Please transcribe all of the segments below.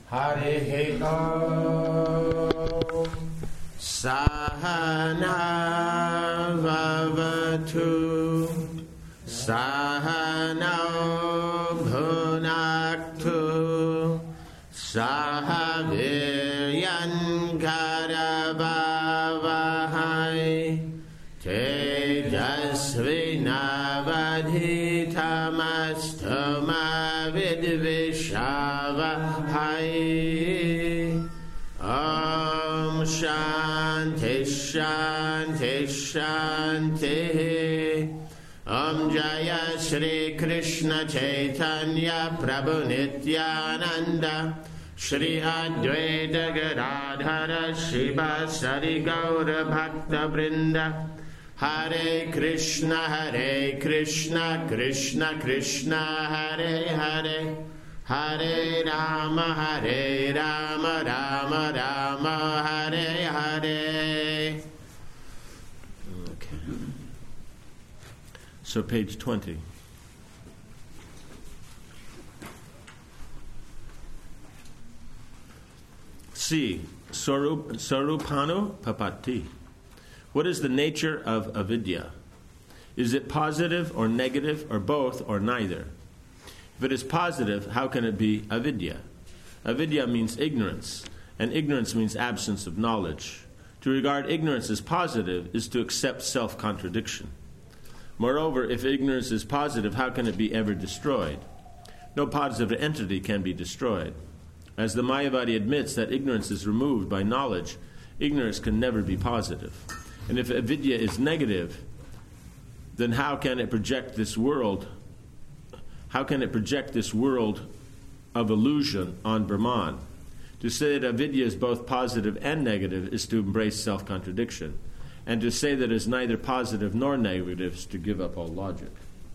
Hare Om Sahana Vavatu Sahana Bhunaktu Sahaviryan Karavavahai Tejasvinavadhitamastama Vidvishavahai Om Shanti Shanti Shanti Om Jaya Shri Krishna Chaitanya Prabhu Nityananda Shri Advaita Gadadhara Shiva Sari Gaura Bhakta Vrinda Hare Krishna Krishna Krishna Hare Hare Hare Rama Rama Rama Hare Hare. Okay. So page 20. C. Sarupano papati. What is the nature of avidya? Is it positive or negative or both or neither? If it is positive, how can it be avidya? Avidya means ignorance, and ignorance means absence of knowledge. To regard ignorance as positive is to accept self-contradiction. Moreover, if ignorance is positive, how can it be ever destroyed? No positive entity can be destroyed. As the Mayavadi admits that ignorance is removed by knowledge, ignorance can never be positive. And if avidya is negative, then how can it project this world? How can it project this world of illusion on Brahman? To say that avidya is both positive and negative is to embrace self-contradiction. And to say that it is neither positive nor negative is to give up all logic.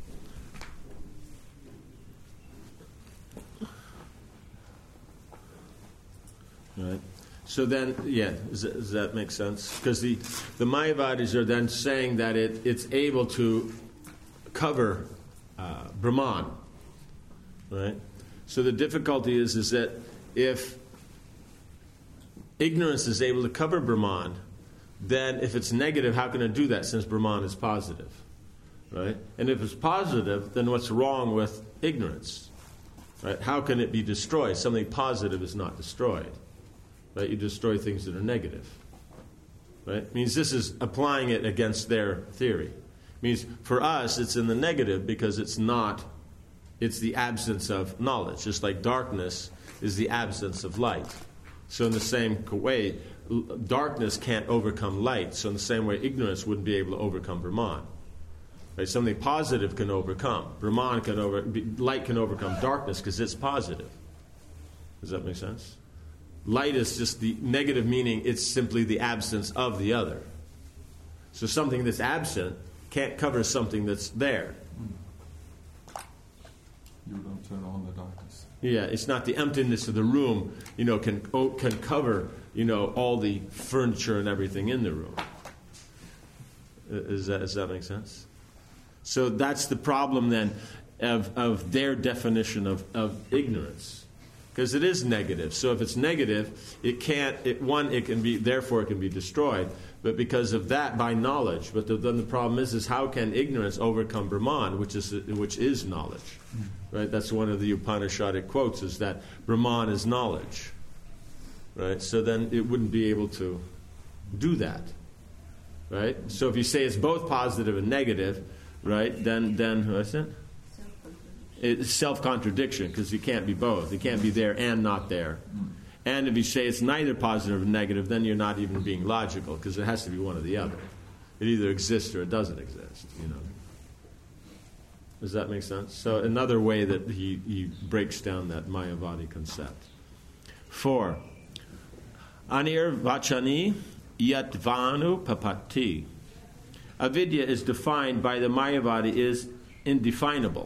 Right. So then, does that make sense? Because the Mayavadis are then saying that it's able to cover Brahman, right? So the difficulty is that if ignorance is able to cover Brahman, then if it's negative, how can it do that since Brahman is positive, right? And if it's positive, then what's wrong with ignorance, right? How can it be destroyed? Something positive is not destroyed. Right? You destroy things that are negative. Right? It means this is applying it against their theory. It means for us it's in the negative because it's the absence of knowledge. Just like darkness is the absence of light. So in the same way, darkness can't overcome light. So in the same way, ignorance wouldn't be able to overcome Brahman. Right? Something positive can overcome. Brahman light can overcome darkness because it's positive. Does that make sense? Light is just the negative meaning, it's simply the absence of the other. So something that's absent can't cover something that's there. You don't turn on the darkness. Yeah, it's not the emptiness of the room, can cover, all the furniture and everything in the room. Does that make sense? So that's the problem then of their definition of ignorance. Because it is negative. So if it's negative, it can be destroyed. But because of that, by knowledge. But then the problem is how can ignorance overcome Brahman, which is knowledge? Right? That's one of the Upanishadic quotes, is that Brahman is knowledge. Right? So then it wouldn't be able to do that. Right? So if you say it's both positive and negative, right? Then what's it? It's self-contradiction, because you can't be both. You can't be there and not there. And if you say it's neither positive or negative, then you're not even being logical, because it has to be one or the other. It either exists or it doesn't exist. Does that make sense? So another way that he breaks down that Mayavadi concept. 4. Anir vachani yatvanu papati. Avidya is defined by the Mayavadi as indefinable.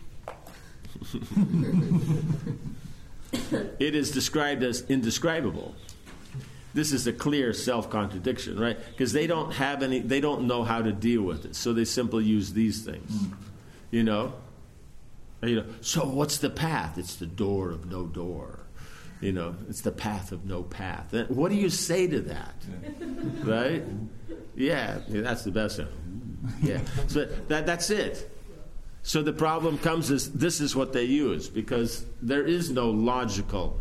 It is described as indescribable. This is a clear self-contradiction, right? Because they don't know how to deal with it, so they simply use these things. So what's the path? It's the door of no door. It's the path of no path. And what do you say to that? Yeah. Right? Yeah, that's the best one. Yeah. So that's it. So the problem comes is this is what they use, because there is no logical,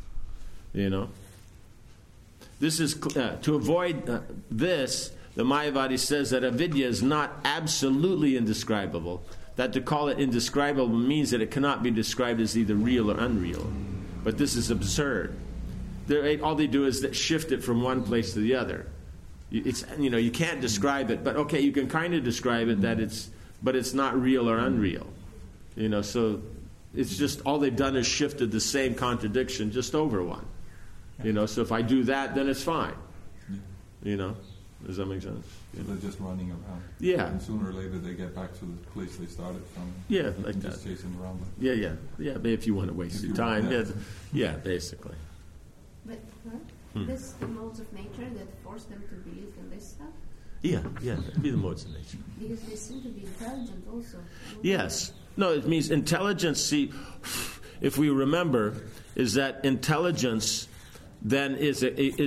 This is to avoid this. The Mayavadi says that avidya is not absolutely indescribable. That to call it indescribable means that it cannot be described as either real or unreal. But this is absurd. All they do is shift it from one place to the other. You can't describe it, but okay, you can kind of describe it but it's not real or unreal. So it's just all they've done is shifted the same contradiction just over one. So if I do that, then it's fine. Does that make sense? So they're just running around. Yeah. And sooner or later they get back to the place they started from. Yeah, like that. Just chasing around. Yeah. If you want to waste your time. Yeah, basically. But this is the modes of nature that force them to believe in this stuff? Yeah, it'd be the modes of nature. Because they seem to be intelligent also. Yes. No, it means intelligence, see, if we remember, is that intelligence then it's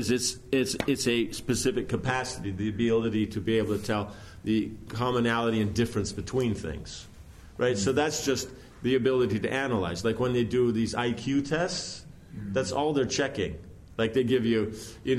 a specific capacity, the ability to be able to tell the commonality and difference between things. Right? So that's just the ability to analyze. Like when they do these IQ tests, that's all they're checking. Like they give you,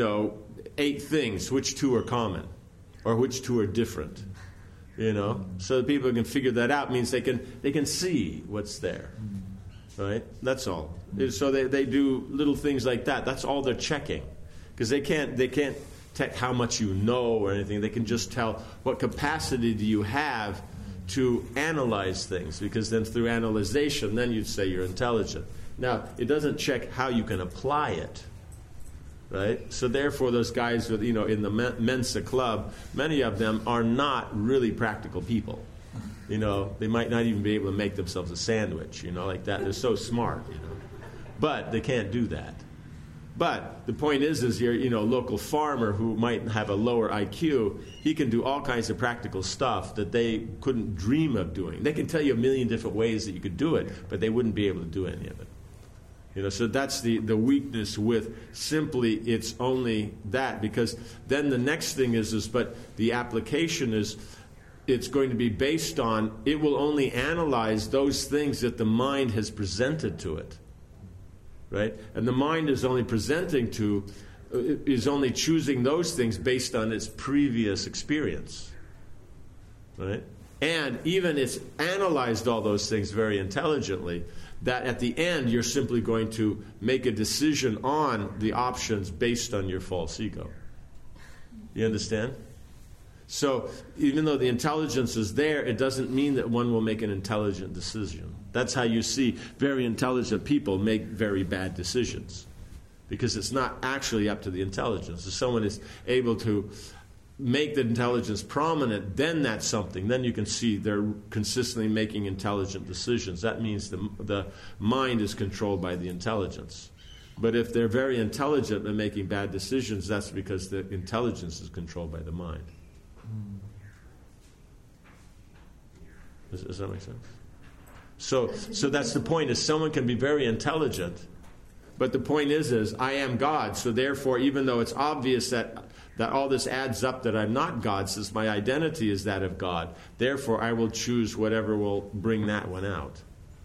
8 things, which 2 are common, or which 2 are different. So that people can figure that out means they can see what's there. Right? That's all. So they do little things like that. That's all they're checking. Because they can't check how much you know or anything. They can just tell what capacity do you have to analyze things. Because then through analyzation, then you'd say you're intelligent. Now, it doesn't check how you can apply it. Right? So therefore, those guys with, in the Mensa club, many of them are not really practical people. They might not even be able to make themselves a sandwich, like that. They're so smart, But they can't do that. But the point is your, local farmer who might have a lower IQ, he can do all kinds of practical stuff that they couldn't dream of doing. They can tell you a million different ways that you could do it, but they wouldn't be able to do any of it. So that's the weakness with simply it's only that, because then the next thing is but the application is it's going to be based on, it will only analyze those things that the mind has presented to it. Right? And the mind is only is only choosing those things based on its previous experience. Right? And even it's analyzed all those things very intelligently, that at the end you're simply going to make a decision on the options based on your false ego. You understand? So even though the intelligence is there, it doesn't mean that one will make an intelligent decision. That's how you see very intelligent people make very bad decisions. Because it's not actually up to the intelligence. If someone is able to make the intelligence prominent, then that's something. Then you can see they're consistently making intelligent decisions. That means the mind is controlled by the intelligence. But if they're very intelligent and making bad decisions, that's because the intelligence is controlled by the mind. Does that make sense? So that's the point, is someone can be very intelligent, but the point is I am God, so therefore, even though it's obvious that all this adds up that I'm not God, since my identity is that of God, therefore I will choose whatever will bring that one out.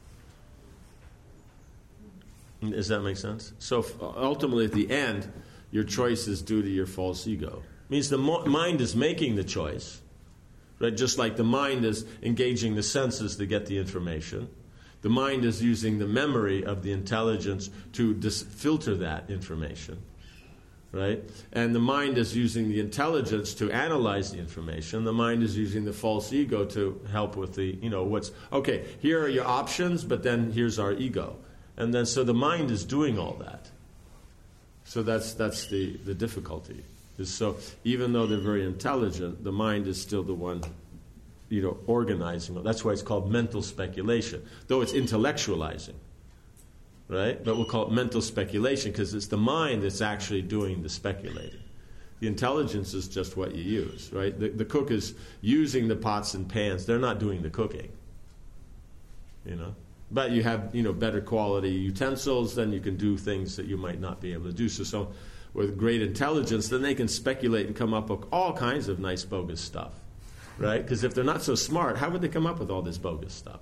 Does that make sense? So ultimately, at the end, your choice is due to your false ego. It means the mind is making the choice. Right? Just like the mind is engaging the senses to get the information, the mind is using the memory of the intelligence to filter that information. Right? And the mind is using the intelligence to analyze the information. The mind is using the false ego to help with the, here are your options, but then here's our ego. And then so the mind is doing all that. So that's the difficulty. So even though they're very intelligent, the mind is still the one, organizing. That's why it's called mental speculation, though it's intellectualizing, right? But we'll call it mental speculation because it's the mind that's actually doing the speculating. The intelligence is just what you use, right? The cook is using the pots and pans. They're not doing the cooking, But you have, better quality utensils, then you can do things that you might not be able to do. So with great intelligence, then they can speculate and come up with all kinds of nice bogus stuff, right? Because if they're not so smart, how would they come up with all this bogus stuff?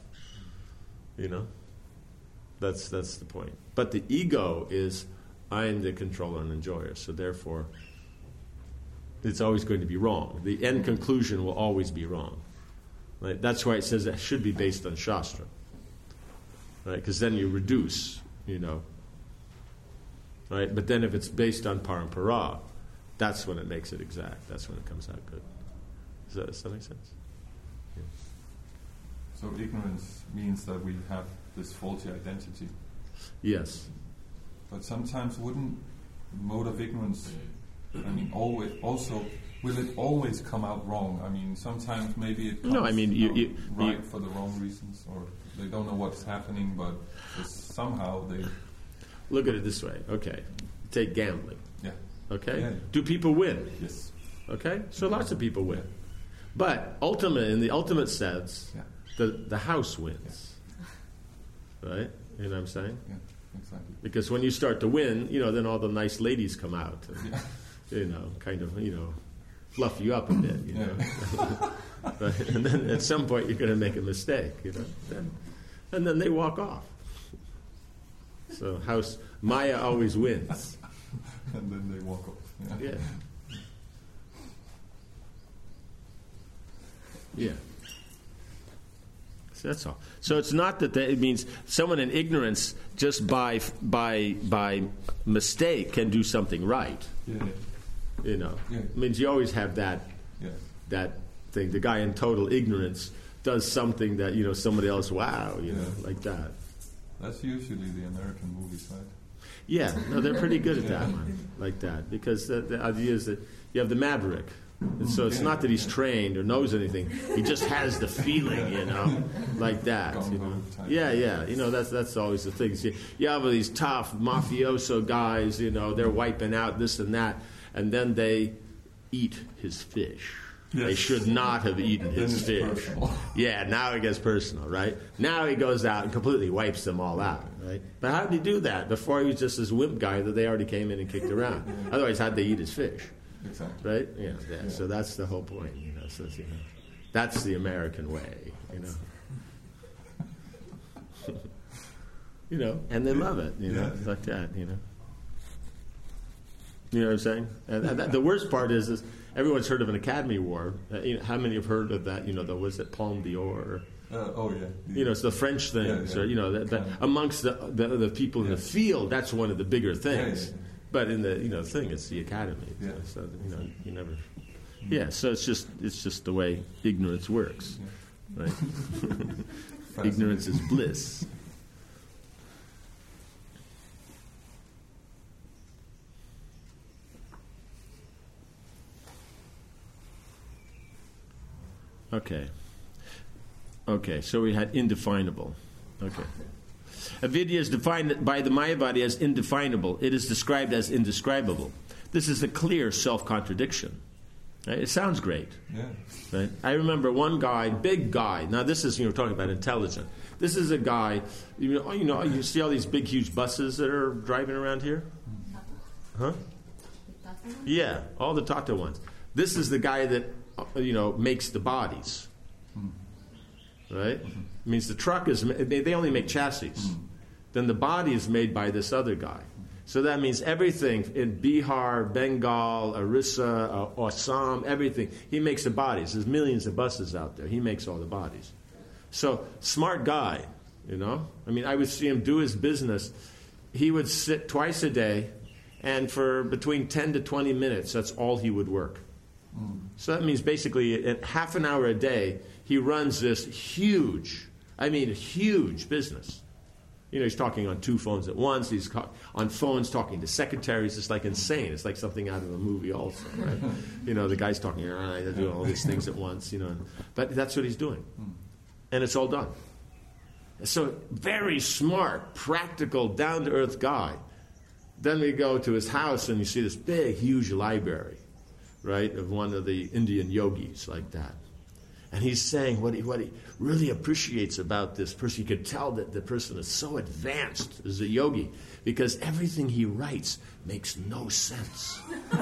That's the point. But the ego is, I am the controller and enjoyer, so therefore it's always going to be wrong. The end conclusion will always be wrong. Right? That's why it says it should be based on Shastra. Right? Because then you reduce, Right? But then if it's based on parampara, that's when it makes it exact. That's when it comes out good. Does that make sense? Yeah. So ignorance means that we have this faulty identity. Yes. But sometimes wouldn't mode of ignorance, will it always come out wrong? Sometimes maybe it comes right for the wrong reasons, or they don't know what's happening, but somehow they... Look at it this way. Okay. Take gambling. Yeah. Okay? Yeah. Do people win? Yes. Okay? So lots of people win. But in the ultimate sense, the house wins. Right? You know what I'm saying? Yeah, exactly. Because when you start to win, then all the nice ladies come out and, kind of, fluff you up a bit, Right? And then at some point you're going to make a mistake, and then they walk off. So Maya always wins. And then they walk off. Yeah. Yeah. So that's all. So it's not that it means someone in ignorance just by mistake can do something right. Yeah. It means you always have that thing. The guy in total ignorance does something that somebody else, like that. That's usually the American movies, right? Yeah, no, they're pretty good at that one, like that, because the idea is that you have the maverick. And so it's not that he's trained or knows anything. He just has the feeling, like that. Yeah. That's always the thing. You have these tough mafioso guys, they're wiping out this and that, and then they eat his fish. Yes. They should not have eaten his fish. Personal. Yeah, now it gets personal, right? Now he goes out and completely wipes them all out, right? But how did he do that? Before he was just this wimp guy that they already came in and kicked around. Otherwise, how'd they eat his fish? Exactly. Right? Yeah. So that's the whole point, So, that's the American way, and they love it, like that, You know what I'm saying? And the worst part is everyone's heard of an Academy Award. How many have heard of that? Was it Palme d'Or? It's the French things, or amongst the people in the field, that's one of the bigger things. Yeah. But in the thing, it's the Academy. Yeah. So you never. Yeah. So it's just the way ignorance works, right? Ignorance is bliss. Okay, so we had indefinable. Okay. Avidya is defined by the Mayavadi as indefinable. It is described as indescribable. This is a clear self-contradiction. Right? It sounds great. Yeah. Right? I remember one guy, big guy. Now this is, talking about intelligent. This is a guy, you see all these big, huge buses that are driving around here? Huh? Yeah, all the Tata ones. This is the guy that, makes the bodies. Right? It means the truck is, they only make chassis. Then the body is made by this other guy. So that means everything in Bihar, Bengal, Orissa, Assam, everything. He makes the bodies. There's millions of buses out there. He makes all the bodies. So, smart guy, I would see him do his business. He would sit twice a day, and for between 10 to 20 minutes, that's all he would work. So that means basically at half an hour a day, he runs this huge business. He's talking on 2 phones at once. He's on phones talking to secretaries. It's like insane. It's like something out of a movie also, right? The guy's talking, they're doing all these things at once, But that's what he's doing. And it's all done. So very smart, practical, down-to-earth guy. Then we go to his house and you see this big, huge library, right, of one of the Indian yogis like that. And he's saying what he really appreciates about this person. You could tell that the person is so advanced as a yogi because everything he writes makes no sense.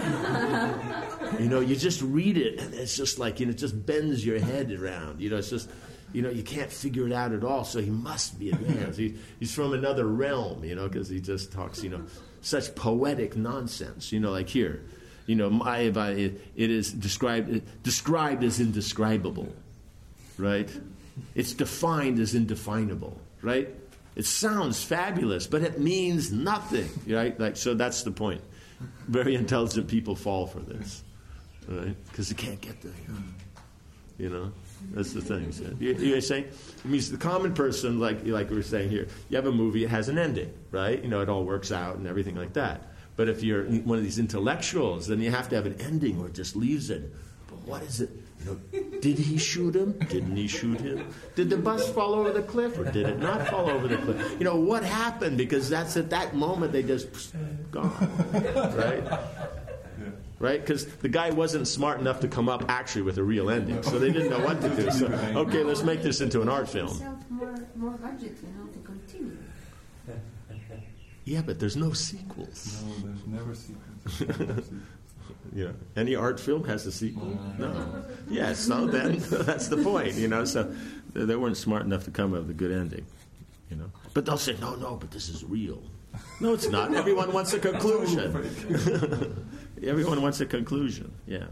You just read it and it's just like, it just bends your head around. It's just, you can't figure it out at all. So he must be advanced. He's from another realm, because he just talks, such poetic nonsense. Like here, Mayavadi, it is described as indescribable, right? It's defined as indefinable, right? It sounds fabulous, but it means nothing, right? So that's the point. Very intelligent people fall for this, right? Because they can't get there, That's the thing. So, you're saying? It means the common person, like we were saying here, you have a movie, it has an ending, right? It all works out and everything like that. But if you're one of these intellectuals, then you have to have an ending or it just leaves it. But what is it? Did he shoot him? Didn't he shoot him? Did the bus fall over the cliff or did it not fall over the cliff? What happened? Because that's at that moment they just gone, right? Right? Because the guy wasn't smart enough to come up actually with a real ending, so they didn't know what to do. So, okay, let's make this into an art film. More budget, to continue. Yeah, but there's no sequels. No, there's never sequels. Yeah. Any art film has a sequel? No. Yeah, so then that's the point, So they weren't smart enough to come up with a good ending, But they'll say, no, but this is real. No, it's not. Everyone wants a conclusion. Everyone wants a conclusion. Yeah,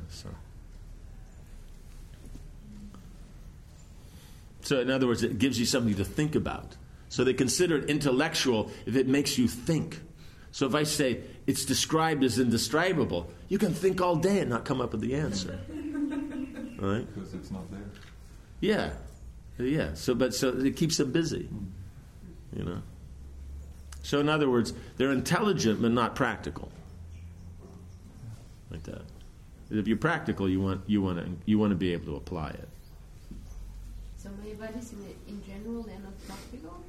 So in other words, it gives you something to think about. So they consider it intellectual if it makes you think. So if I say it's described as indescribable, you can think all day and not come up with the answer. Right? Because it's not there. Yeah. So it keeps them busy. So in other words, they're intelligent but not practical. Like that. If you're practical, you want to be able to apply it. So Mayavadis in general, they're not practical.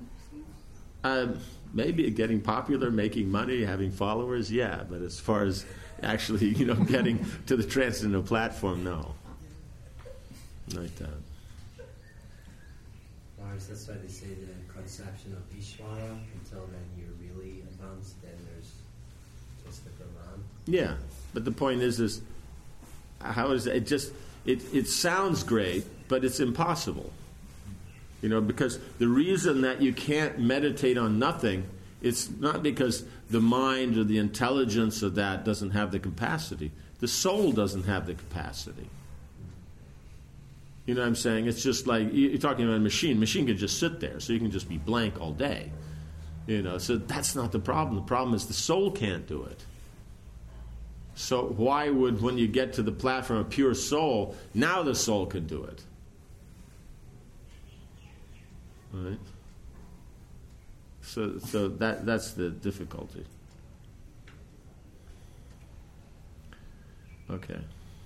Maybe getting popular, making money, having followers, yeah. But as far as actually, getting to the transcendental platform, no. Like that. Lars, that's why they say the conception of Ishvara, until then you're really advanced, then there's just the Brahman. Yeah, but the point is how is it? It sounds great, but it's impossible. Because the reason that you can't meditate on nothing, it's not because the mind or the intelligence of that doesn't have the capacity. The soul doesn't have the capacity. You know what I'm saying? It's just like, you're talking about a machine. Machine can just sit there, so you can just be blank all day. So that's not the problem. The problem is the soul can't do it. So why would, when you get to the platform of pure soul, now the soul can do it? Right? So that's the difficulty. Okay.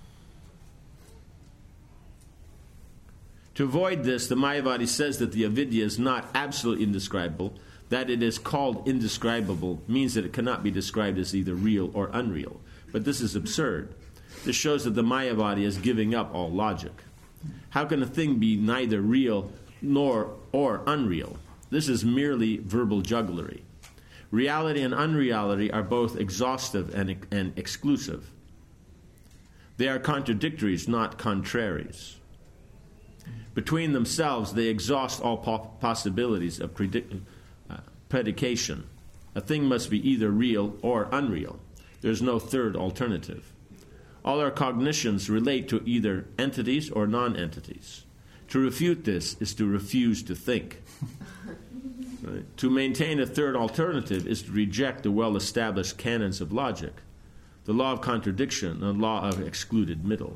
To avoid this, the Mayavadi says that the avidya is not absolutely indescribable. That it is called indescribable means that it cannot be described as either real or unreal. But this is absurd. This shows that the Mayavadi is giving up all logic. How can a thing be neither real or unreal? This is merely verbal jugglery. Reality and unreality are both exhaustive and exclusive. They are contradictories, not contraries. Between themselves, they exhaust all possibilities of predication. A thing must be either real or unreal. There is no third alternative. All our cognitions relate to either entities or non-entities. To refute this is to refuse to think. Right? To maintain a third alternative is to reject the well-established canons of logic, the law of contradiction, and the law of excluded middle.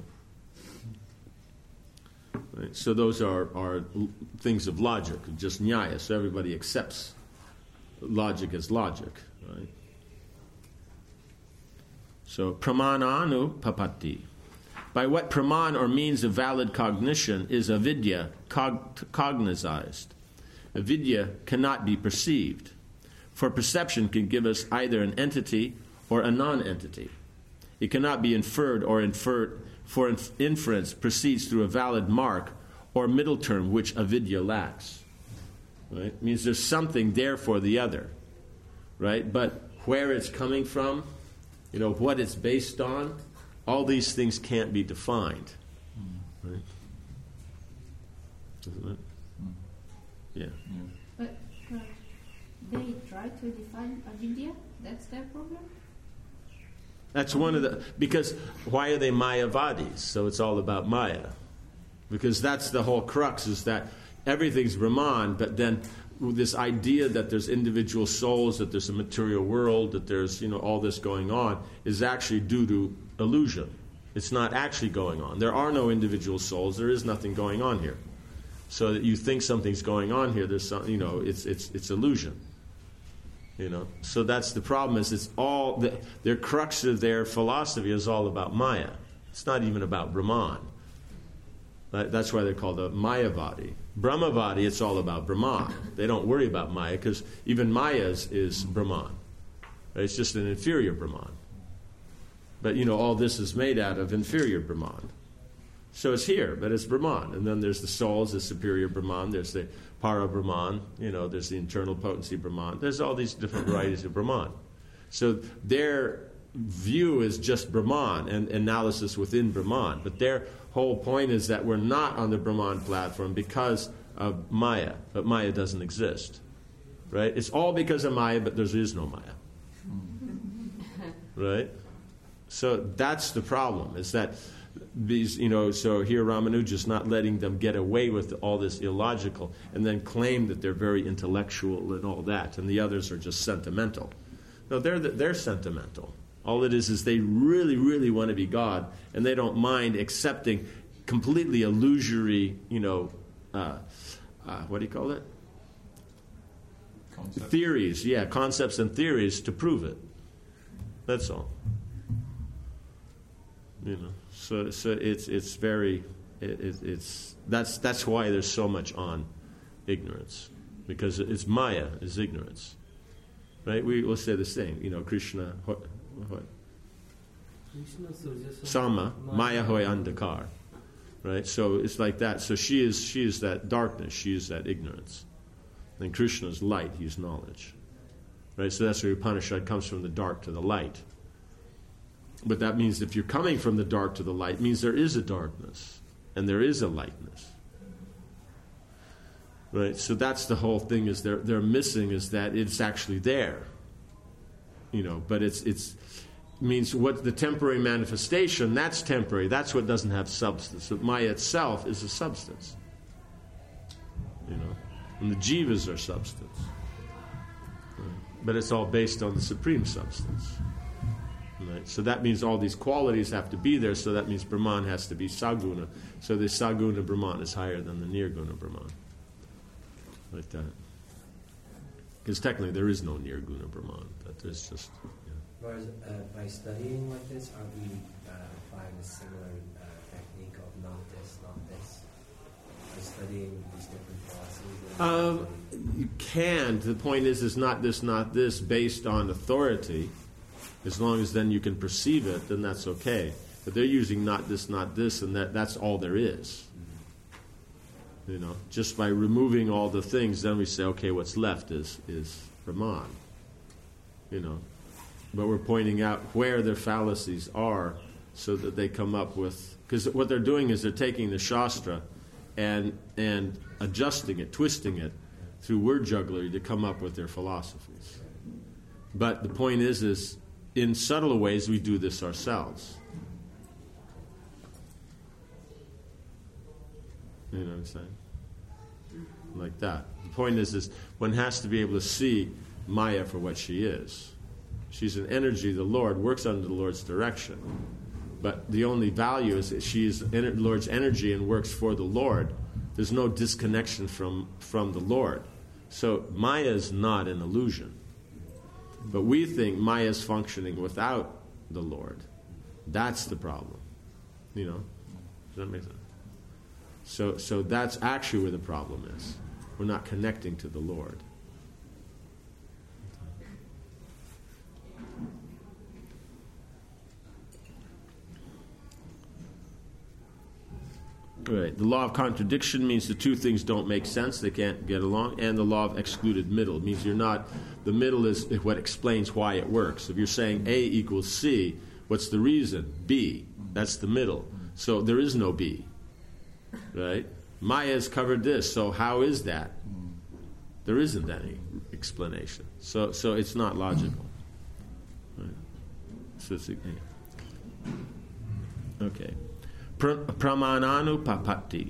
Right? So those are things of logic, just nyaya. So everybody accepts logic as logic. Right? So pramananu papatti. By what praman or means of valid cognition is avidya cognized? Avidya cannot be perceived, for perception can give us either an entity or a non-entity. It cannot be inferred, for inference proceeds through a valid mark or middle term which avidya lacks. Right? It means there's something there for the other. Right? But where it's coming from, what it's based on, all these things can't be defined. Right? Isn't it? Yeah. But they try to define avidya? That's their problem? That's one of because why are they Mayavadis? So it's all about Maya. Because that's the whole crux, is that everything's Brahman, but then this idea that there's individual souls, that there's a material world, that there's all this going on, is actually due to illusion. It's not actually going on. There are no individual souls. There is nothing going on here. So that you think something's going on here, there's some, it's illusion. So that's the problem. Is it's all their crux of their philosophy is all about Maya. It's not even about Brahman. That's why they're called a Mayavadi. Brahmavadi, it's all about Brahman. They don't worry about Maya because even Maya is Brahman. It's just an inferior Brahman. But all this is made out of inferior Brahman. So it's here, but it's Brahman. And then there's the souls, the superior Brahman. There's the para Brahman. There's the internal potency Brahman. There's all these different varieties of Brahman. So their view is just Brahman and analysis within Brahman. But their whole point is that we're not on the Brahman platform because of Maya. But Maya doesn't exist. Right? It's all because of Maya, but there is no Maya. Right? So that's the problem, is that these, so here Ramanuja is not letting them get away with all this illogical and then claim that they're very intellectual and all that, and the others are just sentimental. No, they're sentimental. All it is they really, really want to be God, and they don't mind accepting completely illusory, what do you call it? Concepts. Theories, concepts and theories to prove it. That's all. So it's very that's why there's so much on ignorance, because it's Maya is ignorance, right? We'll say the same, Krishna what? Sama Maya hoy andakar, right? So it's like that. So she is that darkness, she is that ignorance, and Krishna is light, he's knowledge, right? So that's where Upanishad comes from the dark to the light. But that means if you're coming from the dark to the light, it means there is a darkness and there is a lightness. Right? So that's the whole thing, is they're missing, is that it's actually there. But it's means what the temporary manifestation, that's temporary. That's what doesn't have substance. But Maya itself is a substance. And the jivas are substance. Right? But it's all based on the supreme substance. Right? So that means all these qualities have to be there, so that means Brahman has to be Saguna. So the Saguna Brahman is higher than the Nirguna Brahman. Like that. Because technically there is no Nirguna Brahman. But there's just... Whereas by studying like this, are we applying a similar technique of not this, not this? By studying these different philosophies? You can. The point is not this, based on authority. As long as then you can perceive it, then that's okay. But they're using not this, and that's all there is. Just by removing all the things, then we say, okay, what's left is Brahman. But we're pointing out where their fallacies are, so that they come up with... Because what they're doing is they're taking the Shastra and adjusting it, twisting it, through word jugglery to come up with their philosophies. But the point is in subtle ways, we do this ourselves. You know what I'm saying? Like that. The point is one has to be able to see Maya for what she is. She's an energy the Lord works under the Lord's direction. But the only value is that she is the Lord's energy and works for the Lord. There's no disconnection from the Lord. So Maya is not an illusion. But we think Maya is functioning without the Lord. That's the problem. Does that make sense? So that's actually where the problem is. We're not connecting to the Lord. Right. The law of contradiction means the two things don't make sense, they can't get along, and the law of excluded middle means the middle is what explains why it works. If you're saying A equals C, what's the reason? B. That's the middle. So there is no B. Right? Maya has covered this, so how is that? There isn't any explanation. So it's not logical. Right? So it's, okay. Pramananupapatti.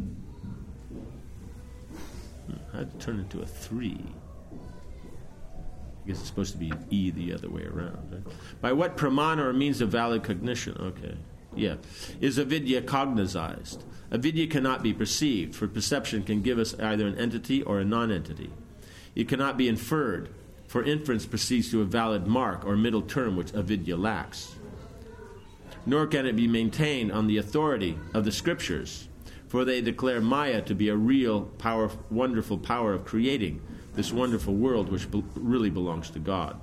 I had to turn into a 3. I guess it's supposed to be an E the other way around. Right? By what pramana or means of valid cognition? Okay. Yeah. Is avidya cognized? Avidya cannot be perceived, for perception can give us either an entity or a non-entity. It cannot be inferred, for inference proceeds to a valid mark or middle term which avidya lacks. Nor can it be maintained on the authority of the scriptures, for they declare Maya to be a real, wonderful power of creating this wonderful world which really belongs to God.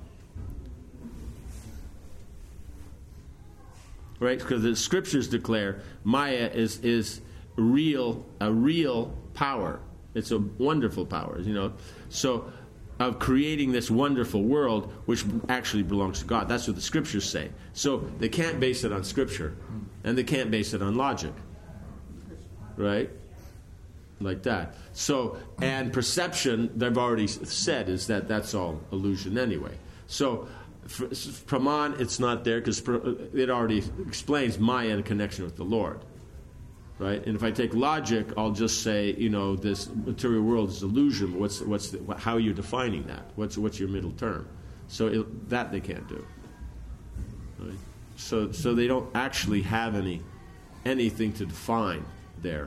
Right? Because the scriptures declare Maya is a real power. It's a wonderful power, So, of creating this wonderful world which actually belongs to God. That's what the scriptures say. So they can't base it on scripture, and they can't base it on logic. Right? Like that. So, and perception, they've already said, is that's all illusion anyway. So, Praman, it's not there because it already explains Maya in connection with the Lord. Right? And if I take logic, I'll just say, this material world is illusion. How are you defining that? What's your middle term? So that they can't do. Right? So they don't actually have anything to define there.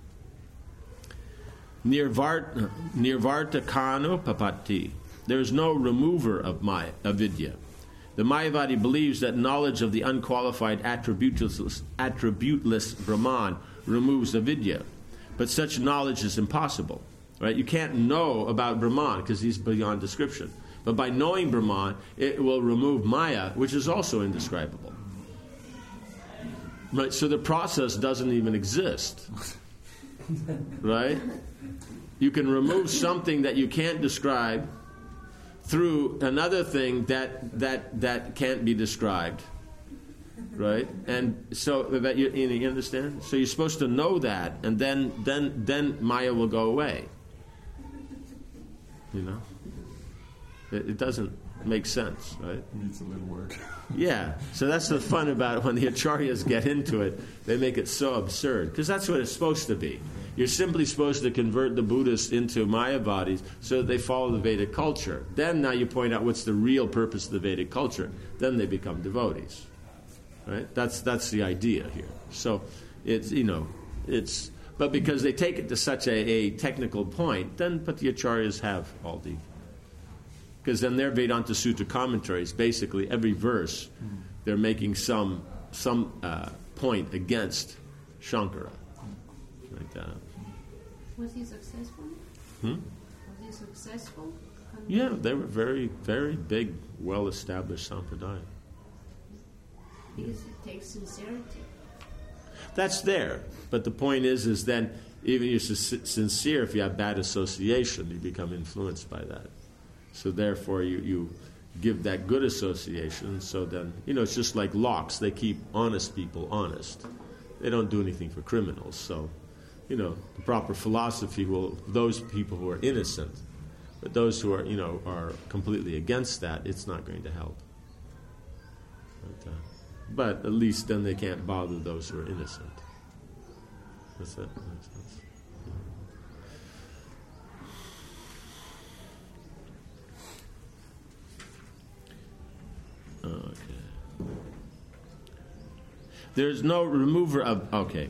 Nirvartakano papatti. There is no remover of avidya. The Mayavadi believes that knowledge of the unqualified attributeless Brahman removes avidya, but such knowledge is impossible. Right? You can't know about Brahman because he's beyond description. But by knowing Brahman, it will remove Maya, which is also indescribable. Right? So the process doesn't even exist. Right? You can remove something that you can't describe through another thing that can't be described. Right? And so that you understand? So you're supposed to know that, and then Maya will go away. It doesn't make sense, right? It needs a little work. Yeah. So that's the fun about it. When the acharyas get into it, they make it so absurd. Because that's what it's supposed to be. You're simply supposed to convert the Buddhists into Mayavadis so that they follow the Vedic culture. Then now you point out what's the real purpose of the Vedic culture. Then they become devotees. Right? That's the idea here. So it's but because they take it to such a technical point, but the acharyas have all the, because then their Vedanta Sutta commentaries, basically every verse, they're making some point against Shankara. Like that. Was he successful? Was he successful? Yeah, they were very, very big, well-established sampradaya. Because it takes sincerity. That's there. But the point is then, even if you're sincere, if you have bad association, you become influenced by that. So therefore, you give that good association. So then, it's just like locks. They keep honest people honest. They don't do anything for criminals. So, the proper philosophy will, those people who are innocent, but those who are, are completely against that, it's not going to help. But at least then they can't bother those who are innocent. That's it. Makes sense. Okay. There's no remover of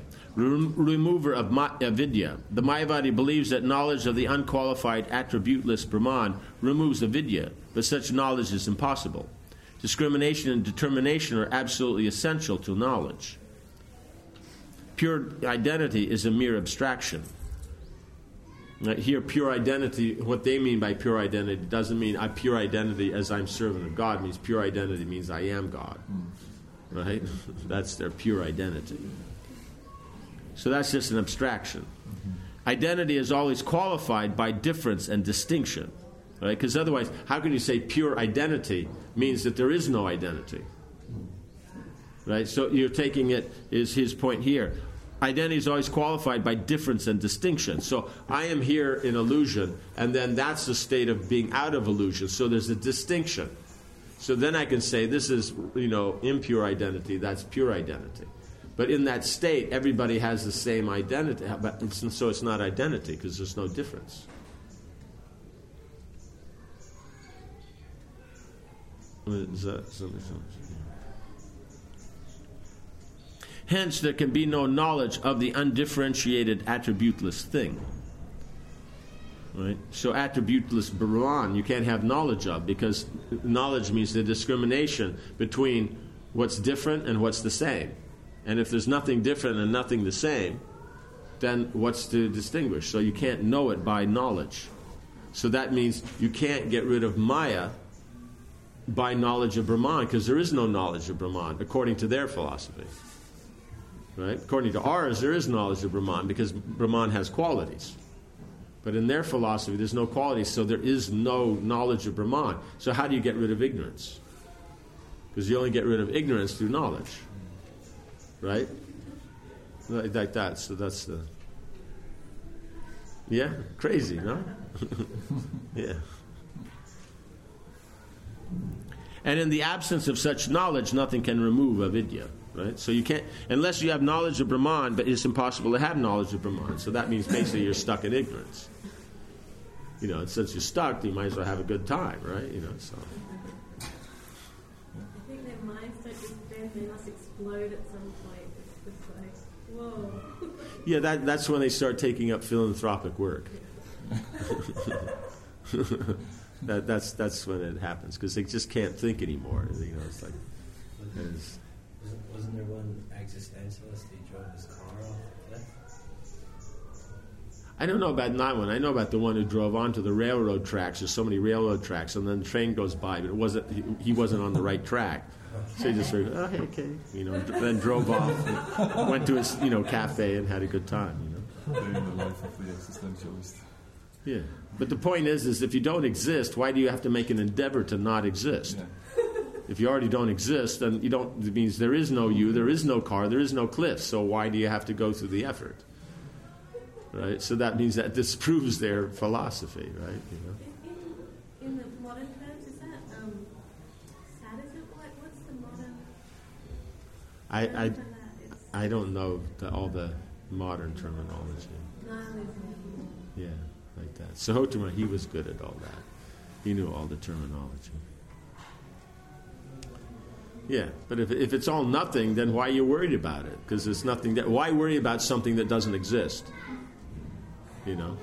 avidya. The Mayavadi believes that knowledge of the unqualified attributeless Brahman removes avidya, but such knowledge is impossible. Discrimination and determination are absolutely essential to knowledge. Pure identity is a mere abstraction. Here, pure identity, what they mean by pure identity doesn't mean pure identity as I'm servant of God. It means pure identity means I am God. Right? That's their pure identity. So that's just an abstraction. Mm-hmm. Identity is always qualified by difference and distinction. Right? Because otherwise, how can you say pure identity means that there is no identity? Right? So you're taking it, is his point here. Identity is always qualified by difference and distinction. So I am here in illusion, and then that's the state of being out of illusion. So there's a distinction. So then I can say this is, impure identity, that's pure identity. But in that state, everybody has the same identity. So it's not identity because there's no difference. Is that something? Hence, there can be no knowledge of the undifferentiated attributeless thing. Right? So attributeless Brahman, you can't have knowledge of, because knowledge means the discrimination between what's different and what's the same. And if there's nothing different and nothing the same, then what's to distinguish? So you can't know it by knowledge. So that means you can't get rid of Maya by knowledge of Brahman, because there is no knowledge of Brahman, according to their philosophy. Right? According to ours, there is knowledge of Brahman, because Brahman has qualities. But in their philosophy, there's no qualities, so there is no knowledge of Brahman. So how do you get rid of ignorance? Because you only get rid of ignorance through knowledge. Right? Like that. So that's the... Yeah? Crazy, no? Yeah. And in the absence of such knowledge, nothing can remove avidya. Right? So you can't, unless you have knowledge of Brahman, but it's impossible to have knowledge of Brahman. So that means basically you're stuck in ignorance. And since you're stuck, you might as well have a good time, right? So. I think their minds don't expand, they must explode at some point. It's just like, whoa. Yeah, that's when they start taking up philanthropic work. That's when it happens, because they just can't think anymore. It's like... Wasn't there one existentialist who drove his car off the cliff? I don't know about that one. I know about the one who drove onto the railroad tracks. There's so many railroad tracks, and then the train goes by, but he wasn't on the right track. So he just sort of, okay, then drove off, and went to his cafe and had a good time. Living the life of the existentialist. Yeah, but the point is if you don't exist, why do you have to make an endeavor to not exist? Yeah. If you already don't exist, then it means there is no you, there is no car, there is no cliff. So why do you have to go through the effort? Right? So that means that disproves their philosophy, right? In the modern terms, is that sadism? What's the modern? I don't know all the modern terminology. Yeah, like that. Sahotama, he was good at all that. He knew all the terminology. Yeah, but if it's all nothing, then why are you worried about it? Because it's nothing. Why worry about something that doesn't exist? You know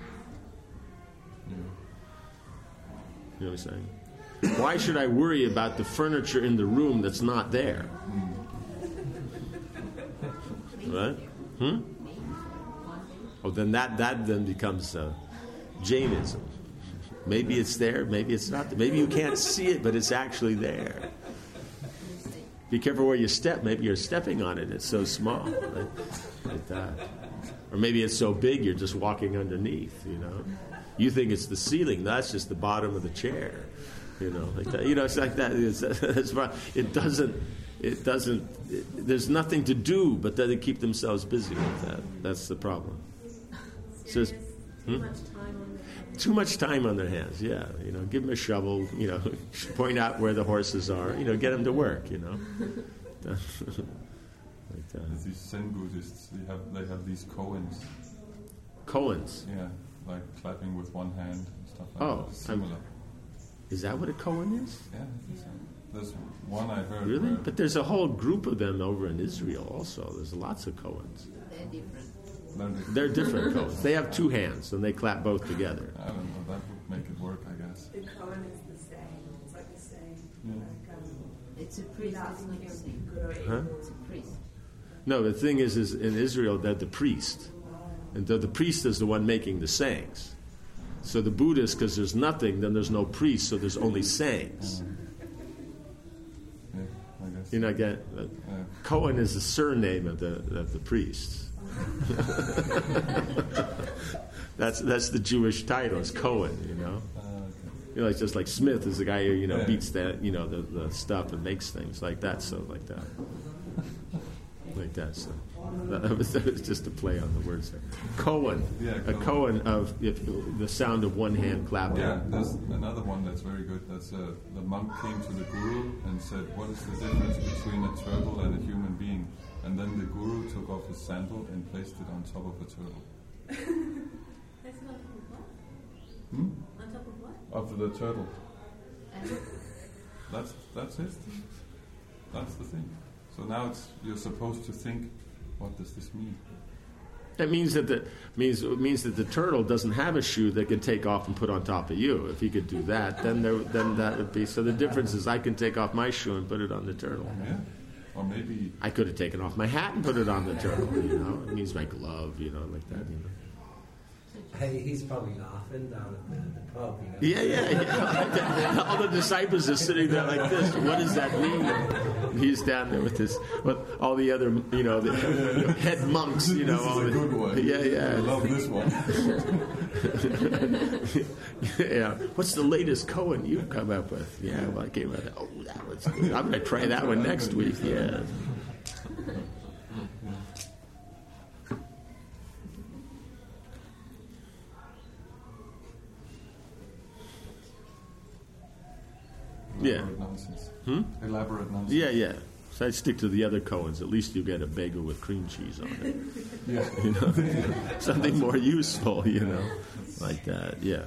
what I'm saying? Why should I worry about the furniture in the room that's not there? Right? Oh, then that then becomes Jainism. Maybe it's there, maybe it's not there. Maybe you can't see it, but it's actually there. Be careful where you step. Maybe you're stepping on it. It's so small, right? Like that. Or maybe it's so big you're just walking underneath. You think it's the ceiling. That's just the bottom of the chair. Like that. It's like that. It doesn't. There's nothing to do, but then they keep themselves busy with that. That's the problem. So too much time on their hands. Yeah, give them a shovel. Point out where the horses are. Get them to work. Like that. These Zen Buddhists, they have these koans. Koans. Yeah, like clapping with one hand and stuff like that. Similar. Is that what a koan is? Yeah, I think so. There's one I heard. Really? But there's a whole group of them over in Israel also. There's lots of koans. They're different. They're different koans. They have two hands and they clap both together. I don't know. That would make it work, I guess. The koan is the same. It's like the same. Yeah. It's a priest. It's not the same. Huh? It's a priest. No, the thing is in Israel, they're the priest. And the priest is the one making the sayings. So the Buddhist, because there's nothing, then there's no priest, so there's only sayings. Yeah, I guess. You know, again, Cohen is the surname of the priests. That's the Jewish title. It's Cohen, you know. You know, it's just like Smith is the guy who, you know, beats that, you know, the stuff and makes things like that. So like that. Like that. So that was just a play on the words there. Cohen. A Cohen of the sound of one hand clapping. Yeah, there's another one that's very good. That's the monk came to the guru and said, what is the difference between a turtle and a human being? And then the guru took off his sandal and placed it on top of a turtle. Placed it on top of what? On top of what? Of the turtle. That's it. That's the thing. So now you're supposed to think, what does this mean? That means that the turtle doesn't have a shoe that can take off and put on top of you. If he could do that, then that would be. So the difference is I can take off my shoe and put it on the turtle. Yeah. Or maybe I could have taken off my hat and put it on the turtle. You know, it means my glove. You know, like that. You know. Hey, he's probably laughing down at the pub. You know? Yeah. All the disciples are sitting there like this. What does that mean? And he's down there with all the other, you know, the head monks. You know, this is a good one. Yeah. I love this one. Yeah. What's the latest Cohen you've come up with? Yeah. Well, I came out. Oh, that was good. I'm going to try that one next week. Yeah. Elaborate nonsense. Elaborate nonsense. Yeah. So I'd stick to the other Cohens. At least you get a bagel with cream cheese on it. Yeah. You know? Something more useful, you know, like that. Yeah.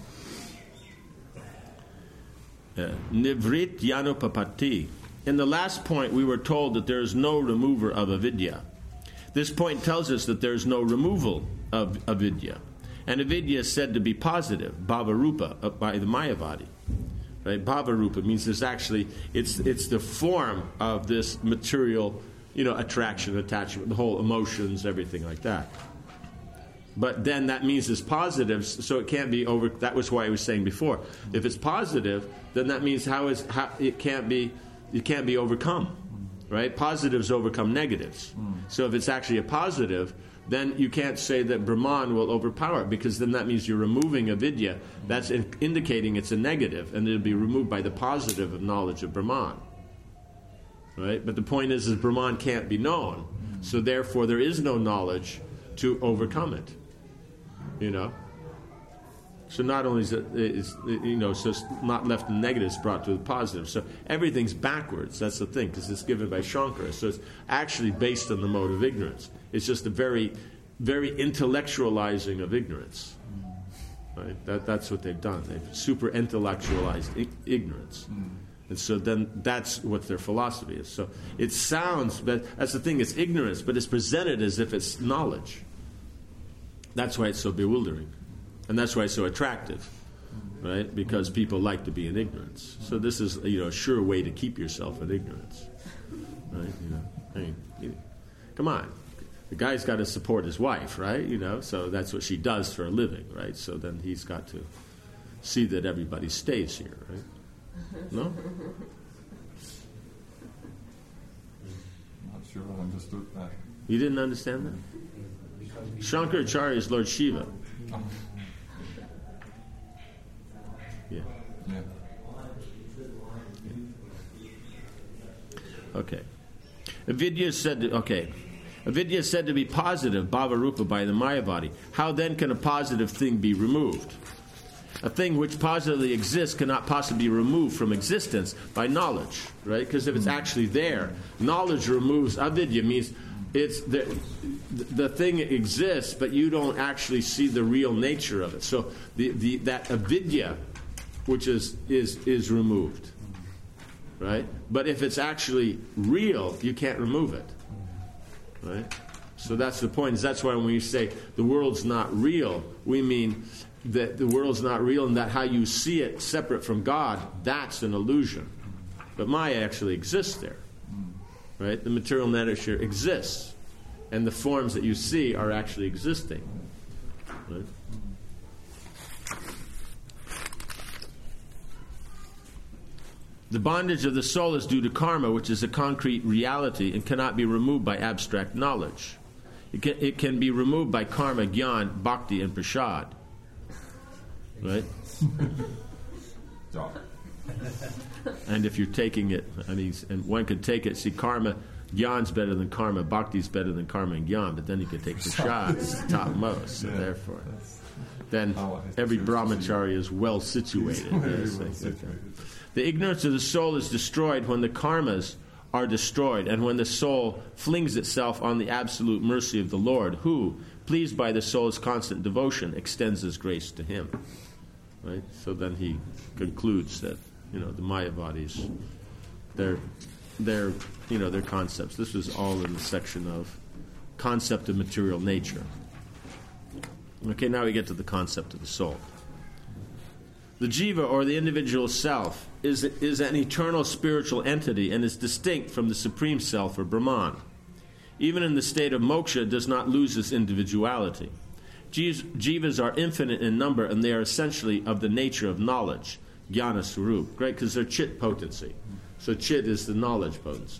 Nivrit Yanupapati. In the last point, we were told that there is no remover of avidya. This point tells us that there is no removal of avidya. And avidya is said to be positive, bhavarupa, by the Mayavadi. Right? Bhavarupa means there's actually, it's the form of this material, you know, attraction, attachment, the whole emotions, everything like that. But then that means it's positive, so it can't be over. That was why I was saying before. If it's positive, then that means how it can't be overcome, right? Positives overcome negatives. So if it's actually a positive, then you can't say that Brahman will overpower it, because then that means you're removing avidya. That's indicating it's a negative, and it'll be removed by the positive of knowledge of Brahman. Right? But the point is Brahman can't be known, so therefore there is no knowledge to overcome it. You know? So not only is it, you know, so it's not left in negative, it's brought to the positive. So everything's backwards. That's the thing, because it's given by Shankara. So it's actually based on the mode of ignorance. It's just a very, very intellectualizing of ignorance. Right? That's what they've done. They've super intellectualized ignorance. And so then that's what their philosophy is. So it sounds, but that's the thing, it's ignorance, but it's presented as if it's knowledge. That's why it's so bewildering. And that's why it's so attractive, right? Because people like to be in ignorance. So this is, you know, a sure way to keep yourself in ignorance, right? You know, I mean, come on, the guy's got to support his wife, right? You know, so that's what she does for a living, right? So then he's got to see that everybody stays here, right? No? Not sure I understood that. You didn't understand that? Shankaracharya is Lord Shiva. Yeah. Okay. Avidya is said to be positive, bhavarupa, by the Mayavadi. How then can a positive thing be removed? A thing which positively exists cannot possibly be removed from existence by knowledge, right? Because if it's actually there, knowledge removes avidya, means it's the thing exists, but you don't actually see the real nature of it. So that avidya, which is removed, right? But if it's actually real, you can't remove it, right? So that's the point. That's why when we say the world's not real, we mean that the world's not real, and that how you see it separate from God, that's an illusion. But Maya actually exists there, right? The material nature exists, and the forms that you see are actually existing, right? The bondage of the soul is due to karma, which is a concrete reality and cannot be removed by abstract knowledge. It can be removed by karma, gyan, bhakti, and prasad. Right? Ja. And if you're taking it, and one could take it, see, karma, gyan's better than karma, bhakti's better than karma and gyan, but then you can take prasad, it's the topmost, so therefore. Then every brahmachari is well situated. The ignorance of the soul is destroyed when the karmas are destroyed, and when the soul flings itself on the absolute mercy of the Lord, who, pleased by the soul's constant devotion, extends his grace to him. Right? So then he concludes that, the Mayavadis, their concepts. This was all in the section of concept of material nature. Okay, now we get to the concept of the soul. The jiva, or the individual self, is an eternal spiritual entity and is distinct from the supreme self, or Brahman. Even in the state of moksha, it does not lose its individuality. Jivas are infinite in number, and they are essentially of the nature of knowledge, jnana swarup, right? Because they're chit potency. So chit is the knowledge potency.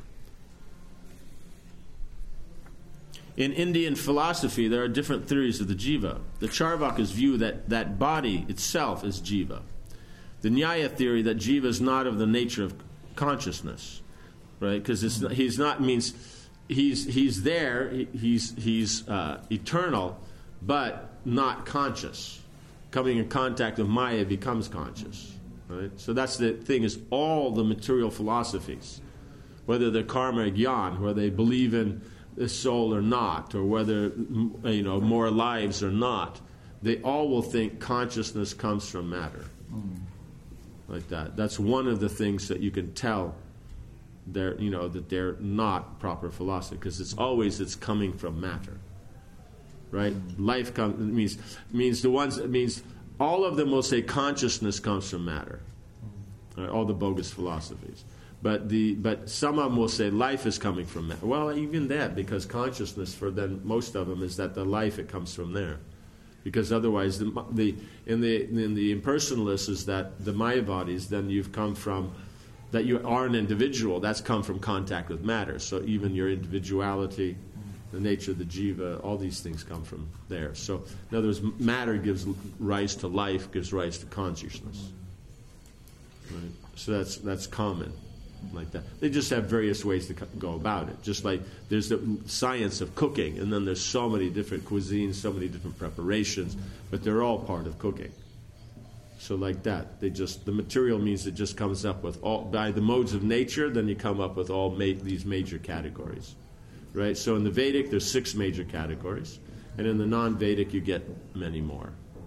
In Indian philosophy, there are different theories of the jiva. The Charvakas view that body itself is jiva. The Nyaya theory that jiva is not of the nature of consciousness, right? Because he's not means he's there, he's eternal, but not conscious. Coming in contact with Maya becomes conscious, right? So that's the thing, is all the material philosophies, whether they're karma or gyan, whether they believe in the soul or not, or whether more lives or not, they all will think consciousness comes from matter. Like that. That's one of the things that you can tell that they're not proper philosophy, because it's coming from matter. Right? Life means all of them will say consciousness comes from matter. Right? All the bogus philosophies. But some of them will say life is coming from matter. Well, even that, because consciousness for them, most of them, is that the life, it comes from there. Because otherwise, in the impersonalists, is that the Mayavadis, then you've come from, that you are an individual, that's come from contact with matter. So even your individuality, the nature of the jiva, all these things come from there. So in other words, matter gives rise to life, gives rise to consciousness. Right? So that's common. Like that. They just have various ways to go about it. Just like there's the science of cooking, and then there's so many different cuisines, so many different preparations, but they're all part of cooking. So like that, the material means it just comes up with all, by the modes of nature, then you come up with all these major categories. Right? So in the Vedic, there's 6 major categories, and in the non-Vedic, you get many more.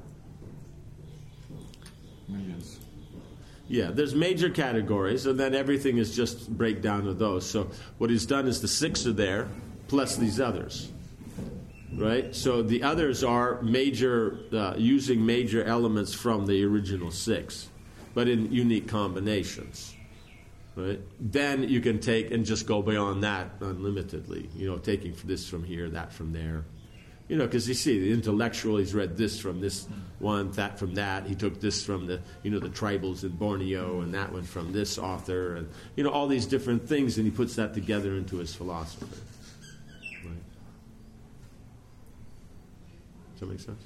Millions. Yeah, there's major categories, and then everything is just breakdown of those. So what he's done is the 6 are there, plus these others. Right? So the others are major, using major elements from the original 6, but in unique combinations. Right? Then you can take and just go beyond that unlimitedly. Taking this from here, that from there. Because you see, the intellectual, he's read this from this one, that from that. He took this from the tribals in Borneo, and that one from this author, and, all these different things, and he puts that together into his philosophy. Right? Does that make sense?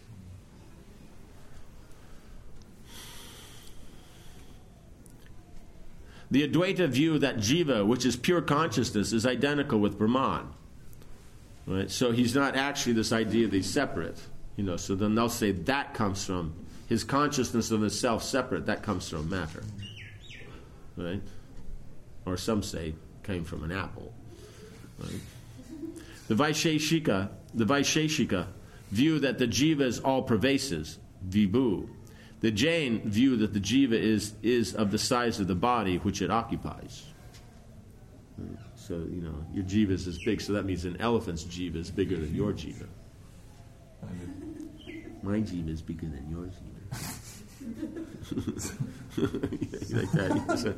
The Advaita view that jiva, which is pure consciousness, is identical with Brahman. Right? So he's not actually this idea that he's separate. So then they'll say that comes from his consciousness of himself separate, that comes from matter. Right? Or some say came from an apple. Right? The Vaisheshika view that the jiva is all pervasive, vibhu. The Jain view that the jiva is of the size of the body which it occupies. So, your jiva is as big, so that means an elephant's jiva is bigger than your jiva. My jiva is bigger than your jiva. Like that.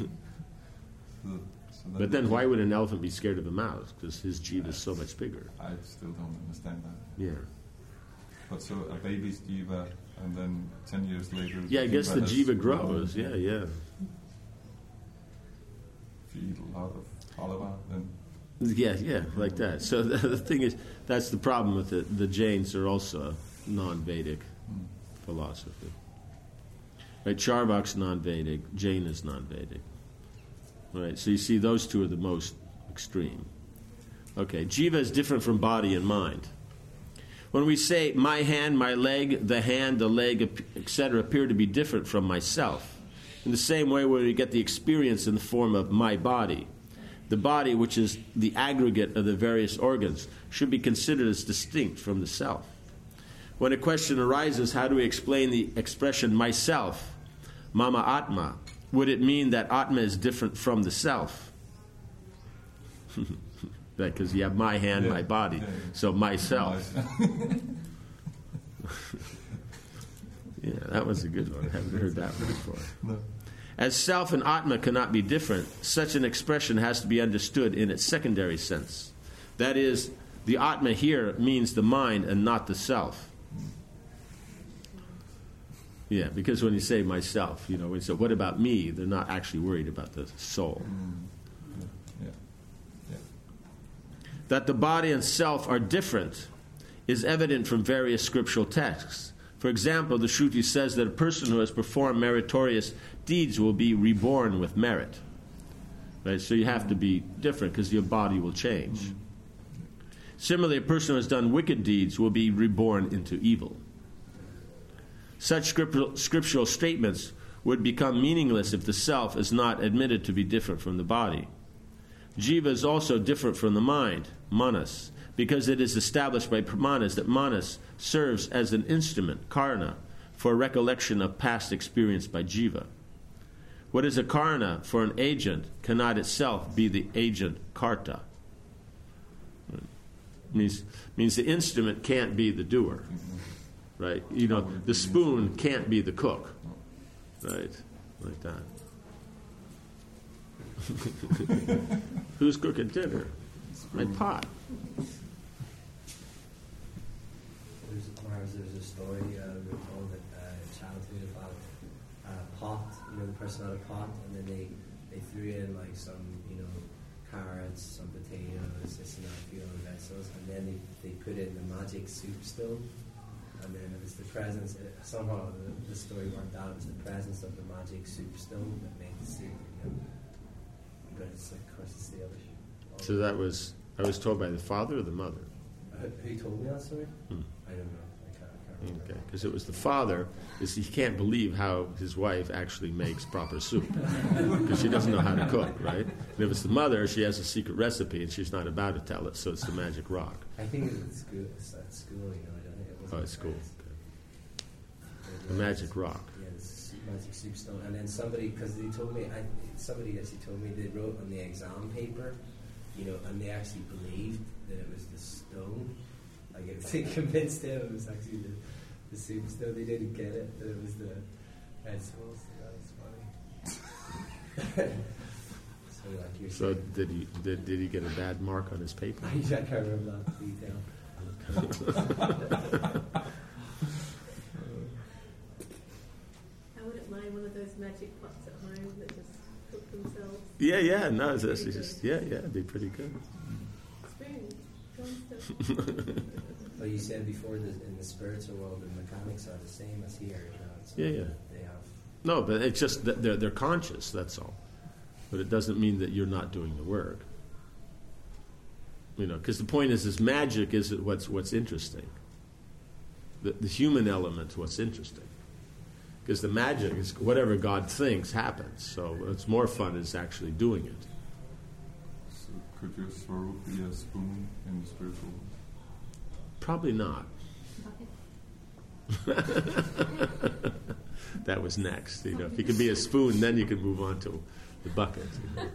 But then why would an elephant be scared of a mouse? Because his jiva is so much bigger. I still don't understand that. Yeah. But so a baby's jiva, and then 10 years later... Yeah, I guess the jiva grows. Yeah. If you eat a lot of halava, then... Yeah, like that. So the thing is, that's the problem with it. The Jains are also non-Vedic philosophy. Right? Charvak's non-Vedic, Jain is non-Vedic. Right? So you see, those two are the most extreme. Okay, jiva is different from body and mind. When we say my hand, my leg, the leg, etc., appear to be different from myself, in the same way where we get the experience in the form of my body. The body, which is the aggregate of the various organs, should be considered as distinct from the self. When a question arises, how do we explain the expression myself, mama atma? Would it mean that atma is different from the self? Because you have my hand, my body, so myself. Yeah, that was a good one. I haven't heard that one before. No. As self and atma cannot be different, such an expression has to be understood in its secondary sense. That is, the atma here means the mind and not the self. Yeah, because when you say myself, when you say, what about me? They're not actually worried about the soul. That the body and self are different is evident from various scriptural texts. For example, the Shruti says that a person who has performed meritorious deeds will be reborn with merit. Right? So you have to be different because your body will change. Similarly, a person who has done wicked deeds will be reborn into evil. Such scriptural statements would become meaningless if the self is not admitted to be different from the body. Jiva is also different from the mind, manas, because it is established by pramanas that manas serves as an instrument, karana, for recollection of past experience by jiva. What is a karana for an agent cannot itself be the agent karta. Means the instrument can't be the doer. Right? The spoon can't be the cook. Right? Like that. Who's cooking dinner? My pot. There's a story we were told at childhood about a pot, the person had a pot, and then they threw in like some, carrots, some potatoes, this and that, a few other vegetables, and then they put in the magic soup stone, and then it was the presence, somehow the story worked out, it was the presence of the magic soup stone that made the soup, But it's, of course, it's the other. So I was told by the father or the mother? Who told me that story? I don't know. I can't remember. Okay, because it was the father. He can't believe how his wife actually makes proper soup because she doesn't know how to cook, right? And if it's the mother, she has a secret recipe and she's not about to tell it, so it's the magic rock. I think it's at school, I don't think it was. Oh, at school. Okay. The magic rock. Yeah, this magic soup stone. And then somebody, because they told me, somebody actually told me they wrote on the exam paper, and they actually believed that it was the stone. Like, they convinced them it was actually the soup stone. They didn't get it, that it was the vegetables. That was funny. So did he get a bad mark on his paper? I can't remember that detail. I wouldn't mind one of those magic pots at home that just cook themselves. Yeah, no, that's just, it'd be pretty good. Spoon, drumstick. Well, you said before that in the spiritual world, the mechanics are the same as here. So Yeah. They have. No, but it's just that they're conscious. That's all. But it doesn't mean that you're not doing the work. Because the point is magic is what's interesting. The human element is what's interesting. Because the magic is whatever God thinks happens. So what's more fun is actually doing it. So could your swarup be a spoon in the spiritual world? Probably not. That was next. If you could be a spoon, then you could move on to the bucket.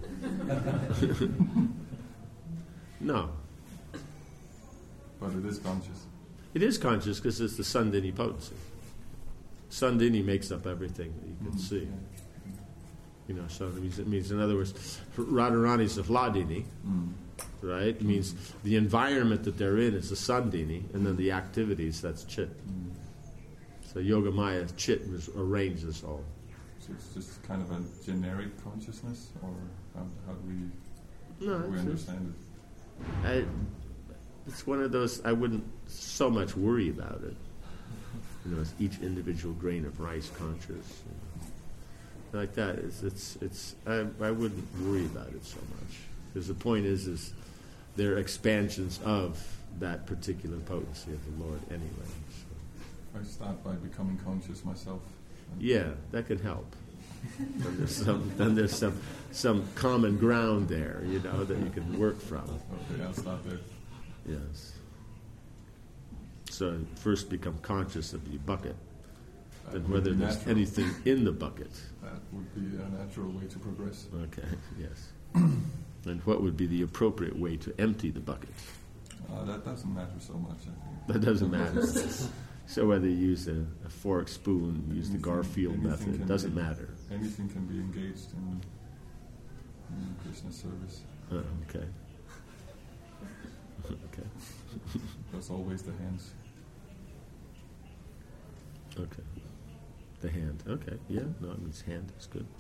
No. But it is conscious. It is conscious because it's the Sandini potency. Sandini makes up everything that you can see. So it means, in other words, Radharani is a Hladini, right? It means the environment that they're in is the Sandini, and then the activities, that's Chit. So Yogamaya, Chit arranges all. So it's just kind of a generic consciousness, or how do we understand it? It's one of those, I wouldn't so much worry about it. It's each individual grain of rice conscious. Like that. I wouldn't worry about it so much. Because the point is they're expansions of that particular potency of the Lord anyway. So. I start by becoming conscious myself. Yeah, that could help. then there's some common ground there, that you can work from. Okay, I'll start there. Yes. So first become conscious of the bucket, and whether there's anything in the bucket. That would be a natural way to progress. Okay, yes. And what would be the appropriate way to empty the bucket? That doesn't matter so much, I think. That doesn't matter. So whether you use a fork, spoon, use the Garfield method, it doesn't matter. Anything can be engaged in Krishna service. Okay. Okay. There's always the hands. Okay. The hand. Okay. Yeah. No, it means hand. It's good.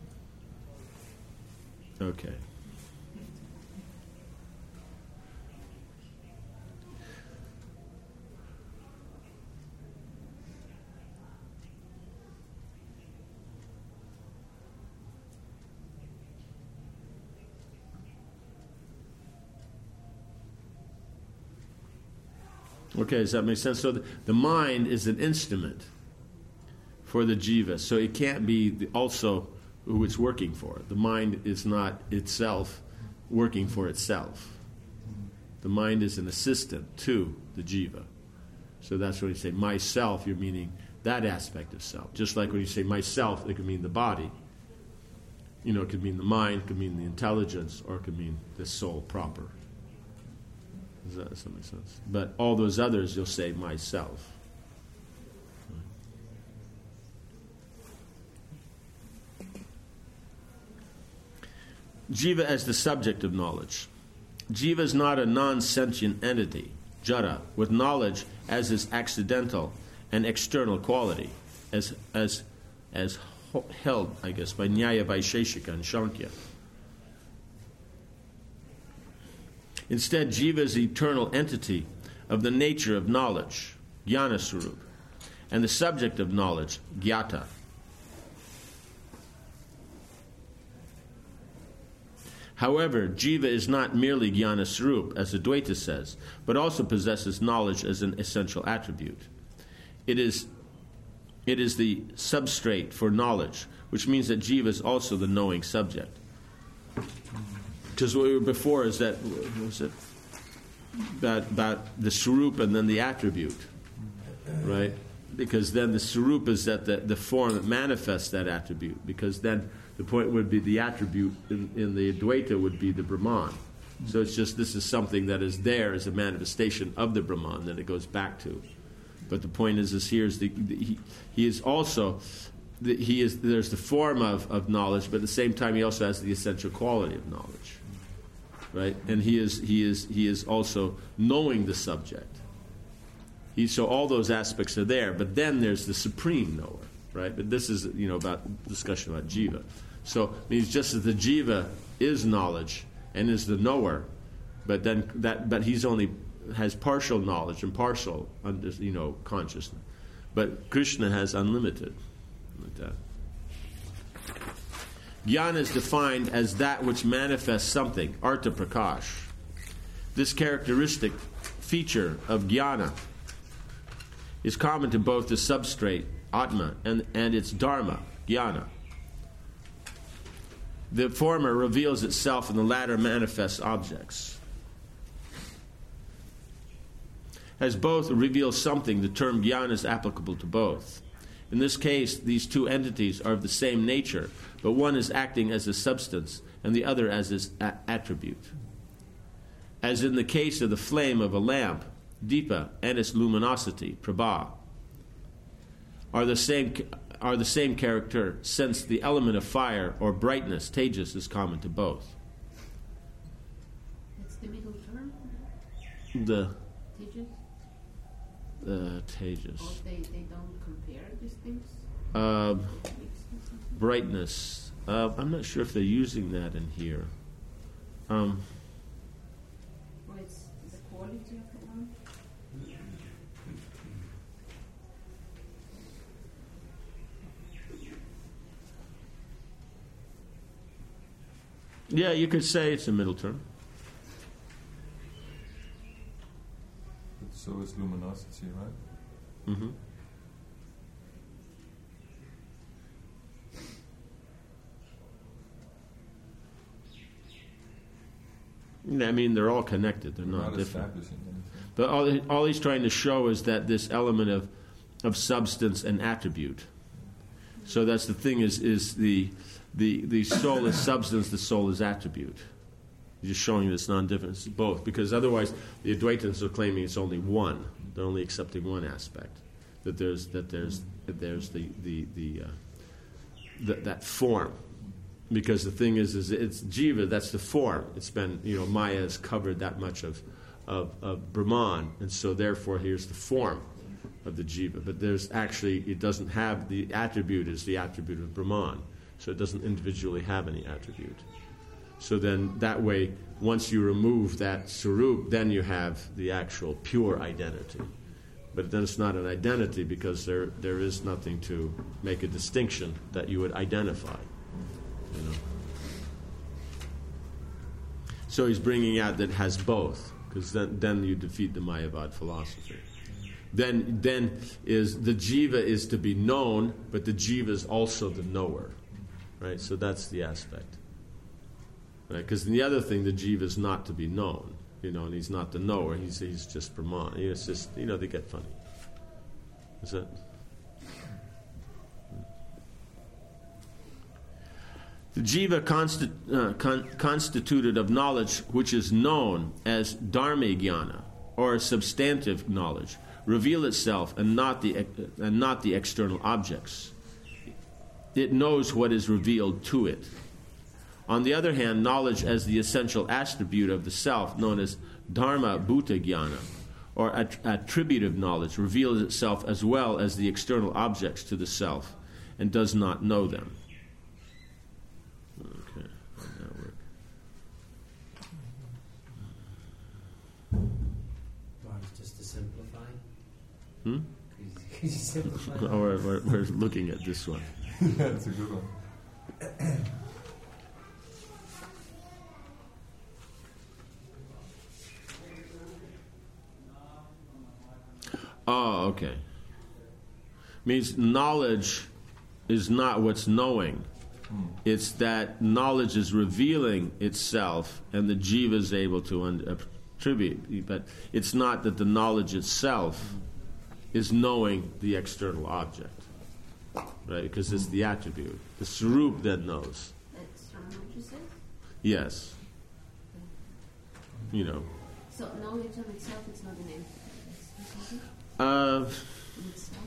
Okay. Okay, does that make sense? So the mind is an instrument for the jiva. So it can't be also who it's working for. The mind is not itself working for itself. The mind is an assistant to the jiva. So that's when you say myself, you're meaning that aspect of self. Just like when you say myself, it could mean the body. It could mean the mind, it could mean the intelligence, or it could mean the soul proper. Does that make sense? But all those others, you'll say myself. Jiva as the subject of knowledge. Jiva is not a non-sentient entity, jara, with knowledge as its accidental and external quality, as held, I guess, by Nyaya Vaisheshika and Shankya. Instead, jiva is the eternal entity of the nature of knowledge, jnana swarup, and the subject of knowledge, gyata. However, jiva is not merely jnana swarup, as Advaita says, but also possesses knowledge as an essential attribute. It is the substrate for knowledge, which means that jiva is also the knowing subject. Because what we were before is that, what was it? About the swarup and then the attribute, right? Because then the swarup is that the form that manifests that attribute. Because then the point would be the attribute in the Advaita would be the Brahman. So it's just this is something that is there as a manifestation of the Brahman that it goes back to. But the point is here is he is also there's the form of knowledge, but at the same time he also has the essential quality of knowledge. Right, and he is also knowing the subject. So all those aspects are there, but then there's the supreme knower, right? But this is about discussion about jiva. So it means just as the jiva is knowledge and is the knower, but he's only has partial knowledge and partial consciousness, but Krishna has unlimited, like that. Jnana is defined as that which manifests something, artha prakash. This characteristic feature of jnana is common to both the substrate, atma, and its dharma, jnana. The former reveals itself and the latter manifests objects. As both reveal something, the term jnana is applicable to both. In this case, these two entities are of the same nature, but one is acting as a substance and the other as its attribute. As in the case of the flame of a lamp, Deepa, and its luminosity, Prabha, are the same character, since the element of fire or brightness, Tejas, is common to both. That's the middle term? The Tejas? Tejas. Or they don't compare these things? Brightness. I'm not sure if they're using that in here. Yeah, you could say it's a middle term. But so is luminosity, right? Mm-hmm. I mean, they're all connected. They're not different. Establishing anything. But all he's trying to show is that this element of substance and attribute. So that's the thing is the soul is substance, the soul is attribute. He's just showing this non-difference, it's both, because otherwise the Advaitins are claiming it's only one. They're only accepting one aspect. That there's that form. Because the thing is it's jiva, that's the form. It's been, Maya has covered that much of Brahman, and so therefore here's the form of the jiva. But there's actually, it doesn't have, the attribute is the attribute of Brahman, so it doesn't individually have any attribute. So then that way, once you remove that sarup, then you have the actual pure identity. But then it's not an identity because there is nothing to make a distinction that you would identify. So he's bringing out that it has both, because then you defeat the Mayavad philosophy. Then is the jiva is to be known, but the jiva is also the knower, right? So that's the aspect, right? Because in the other thing, the jiva is not to be known, and he's not the knower. He's just Brahman. It's just they get funny. Is that? The jiva constituted of knowledge which is known as dharma jnana, or substantive knowledge, reveal itself and not the external objects. It knows what is revealed to it. On the other hand, knowledge as the essential attribute of the self, known as dharma bhuta jnana, or attributive knowledge, reveals itself as well as the external objects to the self, and does not know them. Just to simplify. Hmm? Could you simplify? We're looking at this one. Yeah, it's a good one. Oh, okay. Means knowledge is not what's knowing. It's that knowledge is revealing itself, and the jiva is able to attribute. But it's not that the knowledge itself is knowing the external object, right? Because it's the attribute. The sarup then knows. That's from what you said? Yes. So knowledge of itself is not an entity. Itself?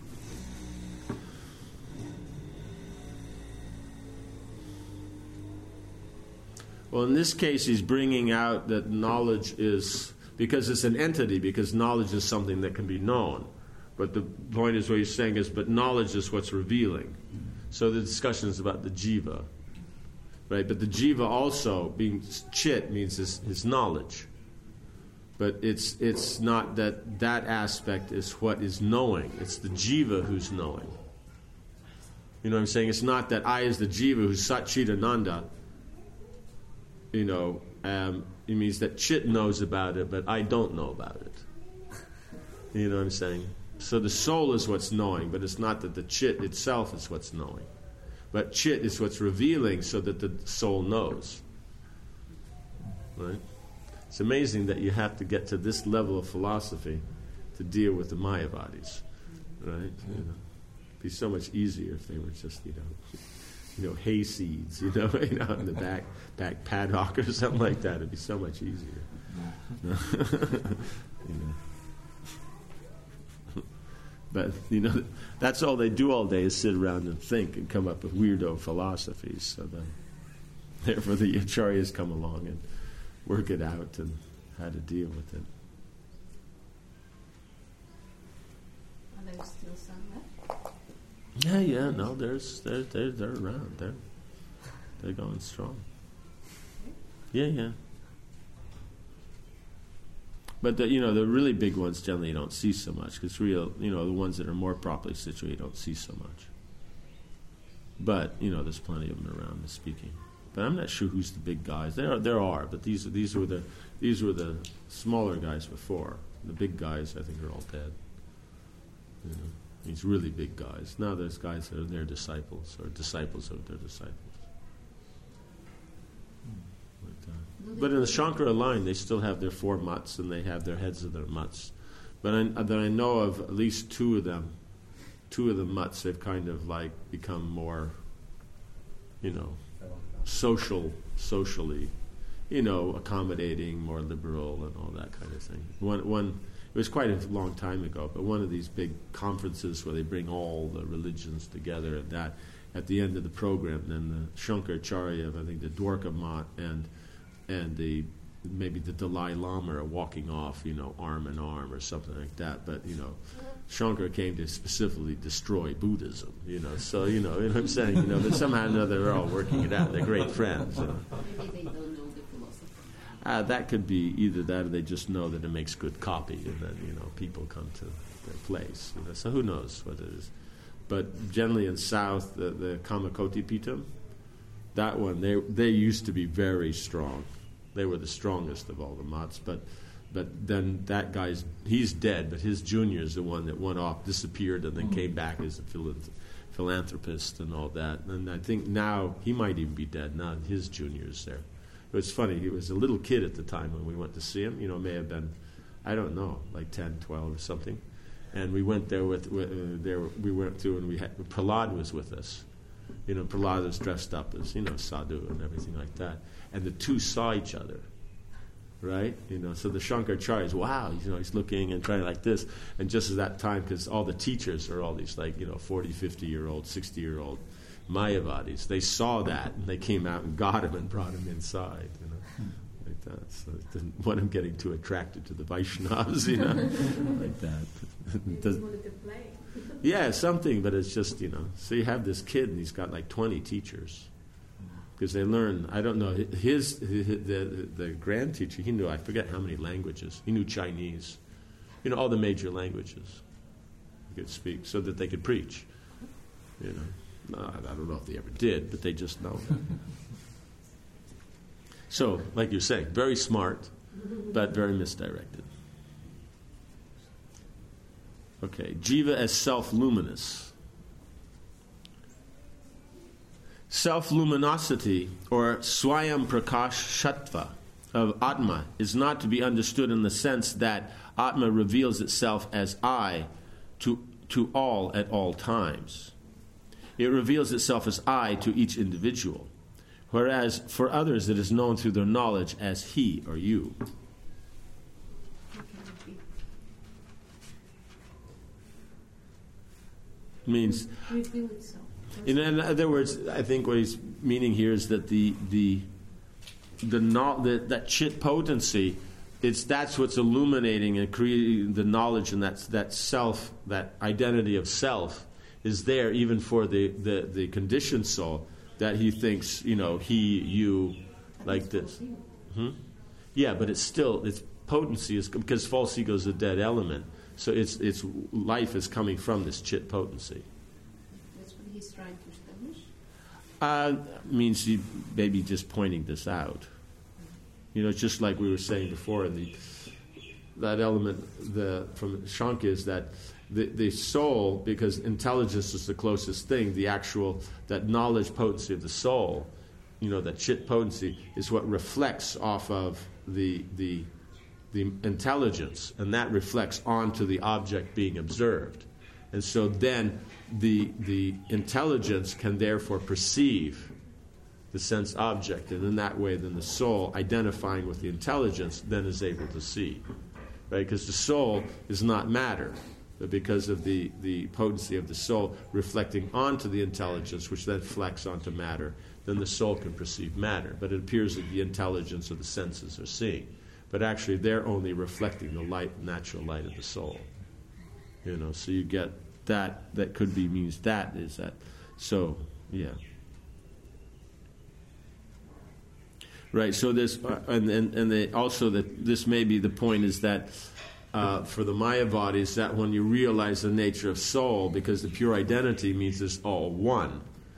Well, in this case, he's bringing out that knowledge is, because it's an entity, because knowledge is something that can be known. But the point is what he's saying is, but knowledge is what's revealing. So the discussion is about the jiva, right? But the jiva also, being chit, means his knowledge. But it's not that aspect is what is knowing. It's the jiva who's knowing. You know what I'm saying? It's not that I is the jiva who's Sat Chit Ananda. It means that Chit knows about it, but I don't know about it. You know what I'm saying? So the soul is what's knowing, but it's not that the Chit itself is what's knowing. But Chit is what's revealing so that the soul knows. Right? It's amazing that you have to get to this level of philosophy to deal with the Mayavadis. Right? It'd be so much easier if they were just, hay seeds, in the back paddock or something like that. It'd be so much easier. But that's all they do all day is sit around and think and come up with weirdo philosophies. So therefore the acharyas come along and work it out and how to deal with it. Are there still some left? Yeah. No, they're around. They're going strong. Yeah. But the really big ones generally you don't see so much, because the ones that are more properly situated you don't see so much. But there's plenty of them around speaking. But I'm not sure who's the big guys. There are, but these were the smaller guys before. The big guys, I think, are all dead. You know, these really big guys. Now there's guys that are their disciples or disciples of their disciples. Like that. But in the Shankara line, they still have their 4 mutts and they have their heads of their mutts. But I know of at least two of the mutts, they've kind of like become more, you know, socially, you know, accommodating, more liberal, and all that kind of thing. One, it was quite a long time ago, but one of these big conferences where they bring all the religions together, and that at the end of the program, then the Shankaracharya of, I think, the Dwarka Mutt and maybe the Dalai Lama are walking off, you know, arm in arm or something like that. But, you know, Shankara came to specifically destroy Buddhism, you know. So, you know what I'm saying? You know, but somehow or another they're all working it out. They're great friends. You know. Maybe they don't know the philosophy. That could be either that or they just know that it makes good copy and then, you know, people come to their place. You know. So who knows what it is. But generally in South, the Kamakoti Pitam, that one, they used to be very strong. They were the strongest of all the mutts, but then that he's dead, but his junior is the one that went off, disappeared, and then came back as a philanthropist and all that. And I think now he might even be dead. Now his junior is there. It was funny. He was a little kid at the time when we went to see him. You know, may have been, I don't know, like 10, 12 or something. And we went there we went to, and Prahlad was with us. You know, Prahlad was dressed up as, you know, sadhu and everything like that. And the two saw each other, right? You know, so the Shankaracharya is, wow, you know, he's looking and trying like this. And just at that time, because all the teachers are all these, like, you know, 40, 50-year-old, 60-year-old Mayavadis, they saw that, and they came out and got him and brought him inside, you know, like that. So it didn't want him getting too attracted to the Vaishnavas, you know, like that. He just wanted to play. Yeah, something, but it's just, you know. So you have this kid, and he's got like 20 teachers. Because they learn, I don't know, the grand teacher, he knew, I forget how many languages. He knew Chinese. You know, all the major languages he could speak so that they could preach. You know, I don't know if they ever did, but they just know. So, like you're saying, very smart, but very misdirected. Okay, Jiva as self-luminous. Self-luminosity, or Swayam Prakash Shattva of Atma, is not to be understood in the sense that Atma reveals itself as I to all at all times. It reveals itself as I to each individual, whereas for others it is known through their knowledge as he or you. Means, reveal itself. in other words, I think what he's meaning here is that that chit potency, that's what's illuminating and creating the knowledge, and that self, that identity of self, is there even for the conditioned soul, that he thinks, you know, he, you, like this. Yeah, but it's potency is because false ego is a dead element. So its life is coming from this chit potency. That's what he's trying to establish? Means he maybe just pointing this out. You know, it's just like we were saying before, in that element from Shanka is that the soul, because intelligence is the closest thing, that knowledge potency of the soul, you know, that chit potency is what reflects off of the intelligence, and that reflects onto the object being observed. And so then the intelligence can therefore perceive the sense object, and in that way then the soul, identifying with the intelligence, then is able to see. Right? Because the soul is not matter, but because of the potency of the soul reflecting onto the intelligence, which then reflects onto matter, then the soul can perceive matter. But it appears that the intelligence of the senses are seeing. But actually, they're only reflecting the light, natural light of the soul. You know, so you get that. That could be means that is that. So, yeah. Right. So this, also that this may be the point is that for the Mayavadis, that when you realize the nature of soul, because the pure identity means it's all one.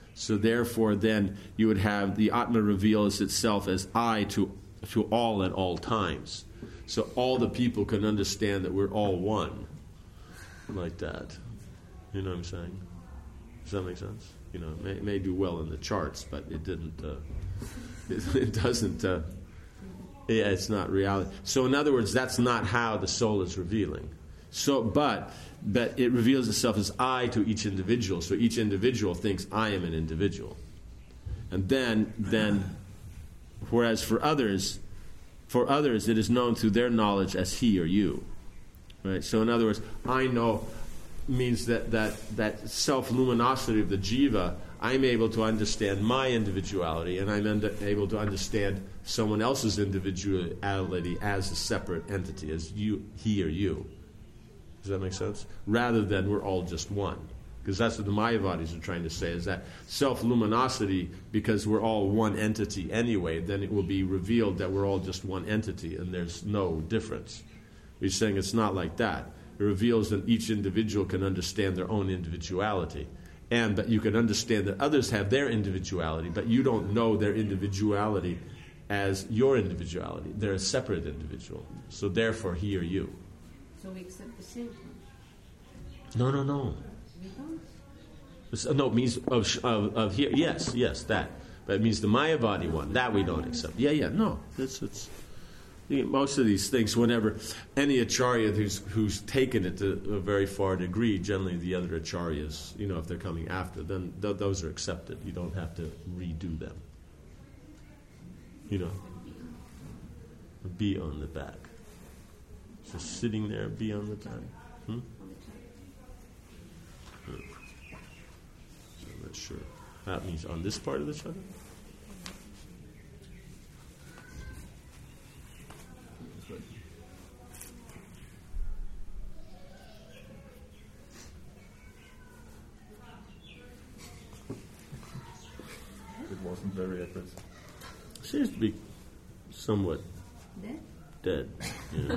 So therefore, then you would have the Atma reveals itself as I to all at all times. So all the people can understand that we're all one, like that. You know what I'm saying? Does that make sense? You know, it may do well in the charts, but it didn't. It doesn't. Yeah, it's not reality. So in other words, that's not how the soul is revealing. So, but it reveals itself as I to each individual. So each individual thinks I am an individual, and then, whereas for others, it is known through their knowledge as he or you. Right. So in other words, I know means that self-luminosity of the jiva. I'm able to understand my individuality, and I'm able to understand someone else's individuality as a separate entity, as you, he or you. Does that make sense? Rather than we're all just one. Because that's what the Mayavadis are trying to say, is that self-luminosity, because we're all one entity anyway, then it will be revealed that we're all just one entity and there's no difference. We're saying it's not like that. It reveals that each individual can understand their own individuality. And that you can understand that others have their individuality, but you don't know their individuality as your individuality. They're a separate individual. So therefore, he or you. So we accept the same one? No. We don't? No, it means of here. Yes, that. But it means the Mayavadi one. That we don't accept. Yeah. No, it's. Most of these things, whenever any acharya who's taken it to a very far degree, generally the other acharyas, if they're coming after, then those are accepted. You don't have to redo them. Be on the back. Just sitting there, be on the back. I'm not sure. That means on this part of the chakra? Wasn't very aggressive. Seems to be somewhat dead. Yeah.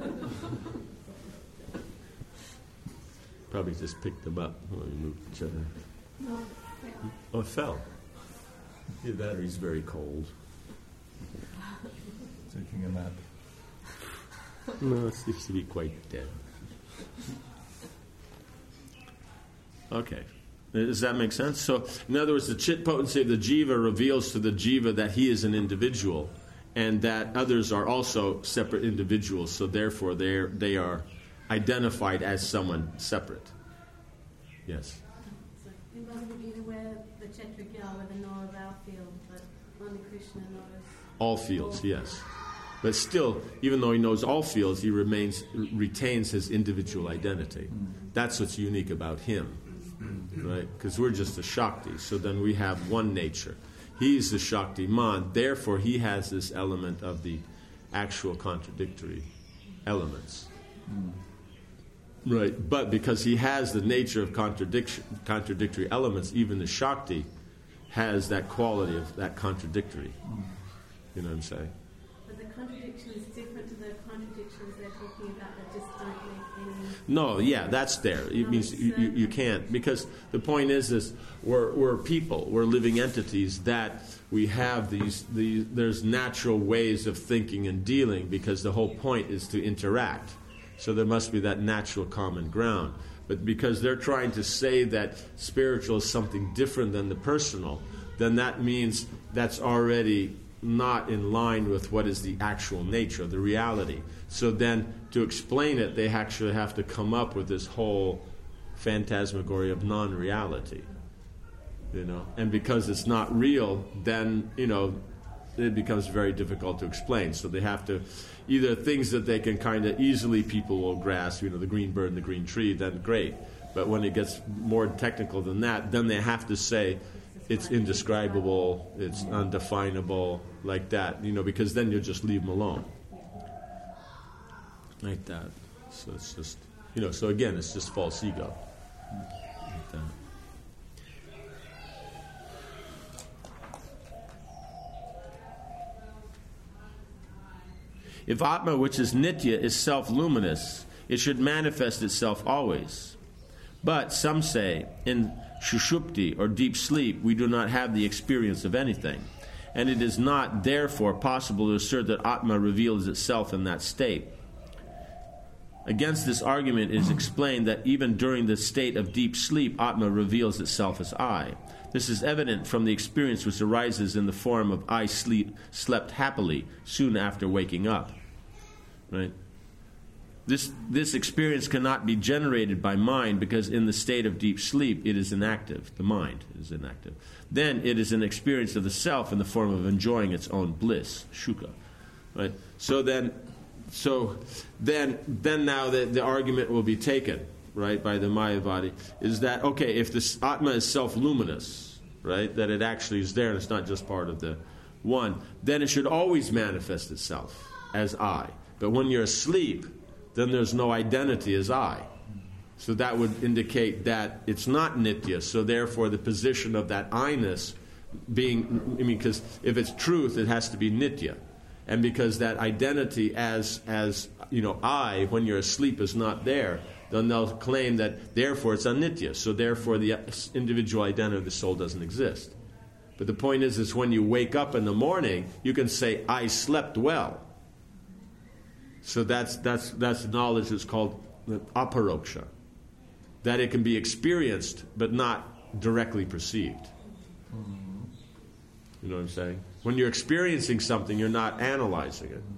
Probably just picked them up when we moved each other. No, Oh, it fell. The battery's very cold. Taking a nap. No, it seems to be quite dead. Okay. Does that make sense? So, in other words, the chit potency of the jiva reveals to the jiva that he is an individual, and that others are also separate individuals. So, therefore, they are identified as someone separate. Yes. So, in Bhagavad Gita, where the Kshetriya, where the know of our field, but only Krishna knows all fields. Yes. But still, even though he knows all fields, he retains his individual identity. That's what's unique about him. Right? Because we're just a Shakti, so then we have one nature. He's the Shaktiman, therefore he has this element of the actual contradictory elements. Right, but because he has the nature of contradictory elements, even the Shakti has that quality of that contradictory. You know what I'm saying? But the contradiction is different to the contradictions they're talking about that just don't make any... No, yeah, that's there. It means you can't. Because the point is we're people, we're living entities, that we have there's natural ways of thinking and dealing, because the whole point is to interact. So there must be that natural common ground. But because they're trying to say that spiritual is something different than the personal, then that means that's already not in line with what is the actual nature, the reality. So then, to explain it, they actually have to come up with this whole phantasmagoria of non-reality. And because it's not real, then, it becomes very difficult to explain. So they have to, either things that they can kind of easily, people will grasp, the green bird and the green tree, then great. But when it gets more technical than that, then they have to say, it's indescribable, it's undefinable, like that, because then you'll just leave them alone. Like that. So it's just, so again, it's just false ego. Like that. If Atma, which is Nitya, is self-luminous, it should manifest itself always. But some say, in Shushupti, or deep sleep, we do not have the experience of anything. And it is not, therefore, possible to assert that Atma reveals itself in that state. Against this argument, it is explained that even during the state of deep sleep, Atma reveals itself as I. This is evident from the experience which arises in the form of I slept happily soon after waking up. Right? This experience cannot be generated by mind, because in the state of deep sleep it is inactive. The mind is inactive. Then it is an experience of the self in the form of enjoying its own bliss, shuka. Right? So then now the argument will be taken, right, by the Mayavadi, is that, okay, if this Atma is self-luminous, right, that it actually is there and it's not just part of the one, then it should always manifest itself as I. But when you're asleep, then there's no identity as I. So that would indicate that it's not nitya. So therefore the position of that I-ness being, because if it's truth, it has to be nitya. And because that identity as I, when you're asleep, is not there, then they'll claim that therefore it's anitya. So therefore the individual identity of the soul doesn't exist. But the point is when you wake up in the morning, you can say, I slept well. So that's knowledge that's called aparoksha. That it can be experienced, but not directly perceived. You know what I'm saying? When you're experiencing something, you're not analyzing it.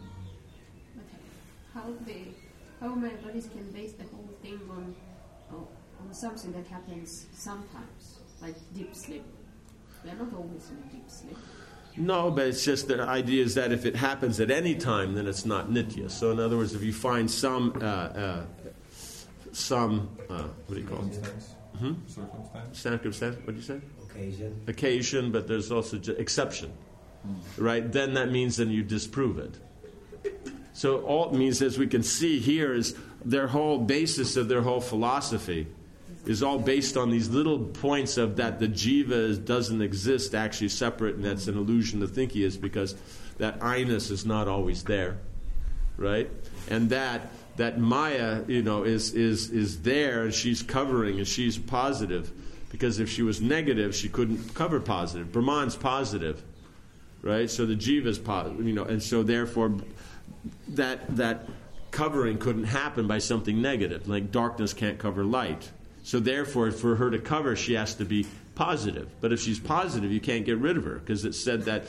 Okay. How many bodies can base the whole thing on something that happens sometimes, like deep sleep? We are not always in deep sleep. No, but it's just the idea is that if it happens at any time, then it's not nitya. So in other words, if you find some what do you call it? Circumstance. What do you say? Occasion, but there's also exception, right? Then that means then you disprove it. So all it means, as we can see here, is their whole basis of their whole philosophy is all based on these little points of that the jiva doesn't exist actually separate, and that's an illusion to think he is, because that I-ness is not always there, right? And that Maya, is there, and she's covering, and she's positive, because if she was negative, she couldn't cover positive. Brahman's positive, right? So the jiva is positive, and so therefore that covering couldn't happen by something negative, like darkness can't cover light. So therefore, for her to cover, she has to be positive. But if she's positive, you can't get rid of her, because it said that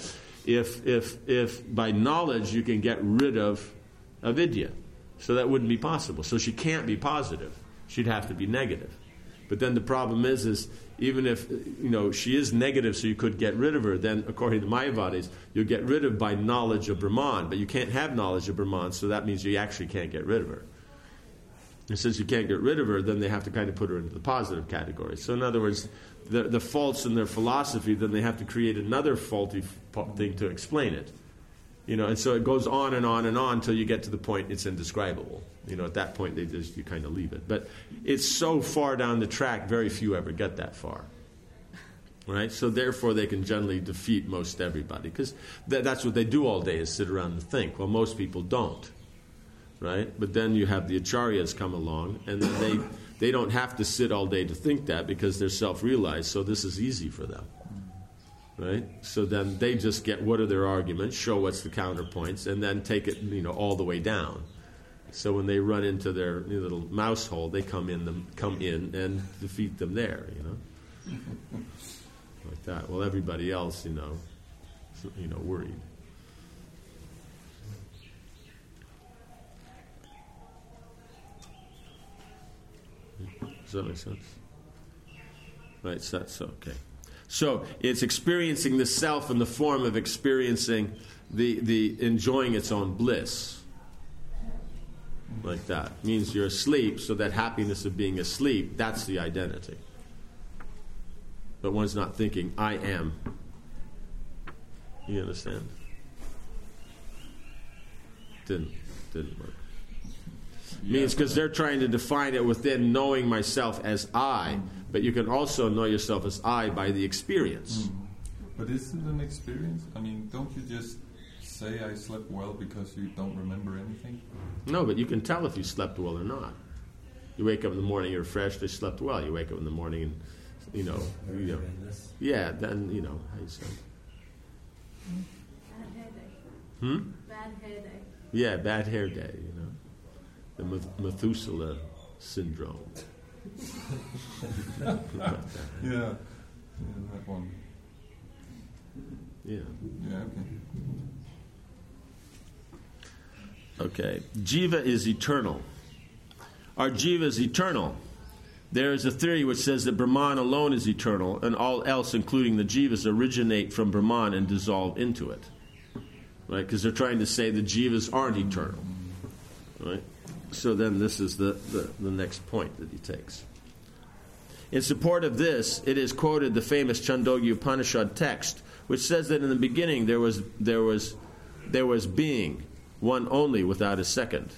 if by knowledge you can get rid of avidya, so that wouldn't be possible. So she can't be positive; she'd have to be negative. But then the problem is even if she is negative, so you could get rid of her, then according to Mayavadis, you'll get rid of by knowledge of Brahman. But you can't have knowledge of Brahman, so that means you actually can't get rid of her. And since you can't get rid of her, then they have to kind of put her into the positive category. So in other words, the faults in their philosophy, then they have to create another faulty thing to explain it. And so it goes on and on and on until you get to the point it's indescribable. At that point you kind of leave it. But it's so far down the track, very few ever get that far. Right? So therefore they can generally defeat most everybody, because that's what they do all day, is sit around and think. Well, most people don't. Right? But then you have the acharyas come along, and then they don't have to sit all day to think that, because they're self-realized, so this is easy for them. Right? So then they just get what are their arguments, show what's the counterpoints, and then take it all the way down. So when they run into their little mouse hole, they come in and defeat them there, like that. Well, everybody else, worried. Does that make sense? Right, so that's okay. So it's experiencing the self in the form of experiencing the enjoying its own bliss. Like that. It means you're asleep, so that happiness of being asleep, that's the identity. But one's not thinking, I am. You understand? Didn't work. Means because they're trying to define it within knowing myself as I, but you can also know yourself as I by the experience. But is it an experience? I mean, don't you just say I slept well because you don't remember anything? No, but you can tell if you slept well or not. You wake up in the morning, you're fresh, they slept well. You wake up in the morning and, yeah, then, how you say? Bad hair day. Bad hair day. Yeah, bad hair day, The Methuselah syndrome. Yeah, that one. Yeah. Yeah, Okay. Jiva is eternal. Our jiva is eternal. There is a theory which says that Brahman alone is eternal, and all else, including the jivas, originate from Brahman and dissolve into it. Right? Because they're trying to say the jivas aren't eternal. Right? So then this is the next point that he takes. In support of this, it is quoted the famous Chandogya Upanishad text, which says that in the beginning there was being, one only without a second.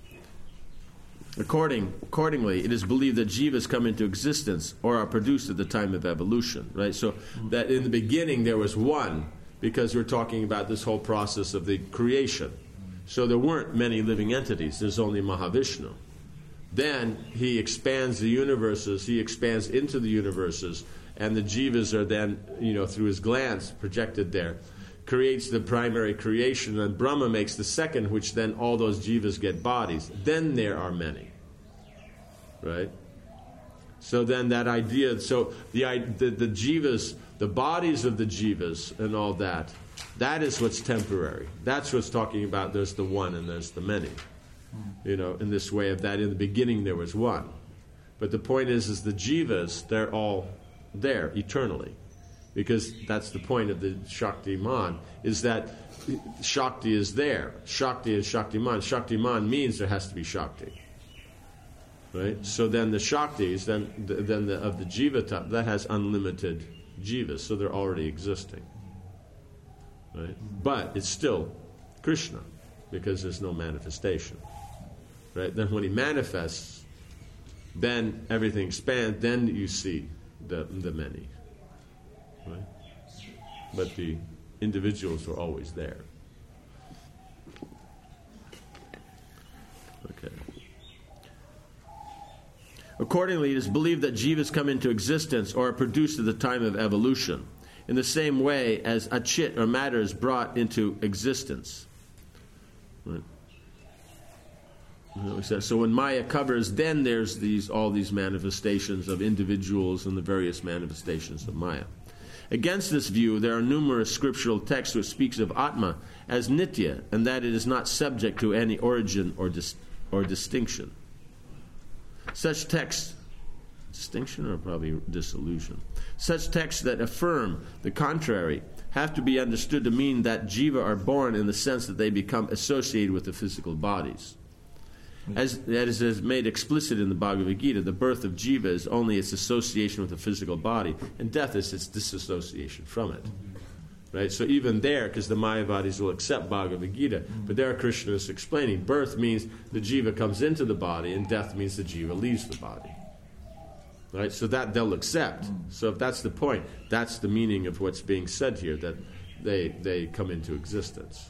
Accordingly, it is believed that jivas come into existence or are produced at the time of evolution. Right? So that in the beginning there was one, because we're talking about this whole process of the creation. So there weren't many living entities. There's only Mahavishnu. Then he expands the universes. He expands into the universes, and the jivas are then, through his glance projected there, creates the primary creation, and Brahma makes the second, which then all those jivas get bodies. Then there are many. Right? So then that idea, so the jivas, the bodies of the jivas and all that, that is what's temporary. That's what's talking about there's the one and there's the many. In this way of that in the beginning there was one. But the point is the jivas, they're all there eternally. Because that's the point of the Shaktiman, is that Shakti is there. Shakti is Shaktiman. Shaktiman means there has to be Shakti. Right? So then the Shaktis, of the Jiva type, that has unlimited Jivas, so they're already existing. Right? But it's still Krishna, because there's no manifestation. Right? Then when he manifests, then everything expands, then you see the many. Right? But the individuals are always there. Okay. Accordingly, it is believed that jivas come into existence or are produced at the time of evolution, in the same way as achit or matter is brought into existence. Right? So when Maya covers, then there's all these manifestations of individuals and the various manifestations of Maya. Against this view, there are numerous scriptural texts which speaks of Atma as Nitya, and that it is not subject to any origin or distinction. Such texts, distinction or probably dissolution, such texts that affirm the contrary have to be understood to mean that jiva are born in the sense that they become associated with the physical bodies. As that is made explicit in the Bhagavad Gita, the birth of jiva is only its association with the physical body, and death is its disassociation from it. Right? So even there, because the Mayavadis will accept Bhagavad Gita, but there Krishna is explaining birth means the jiva comes into the body, and death means the jiva leaves the body. Right? So that they'll accept. So if that's the point, that's the meaning of what's being said here, that they come into existence.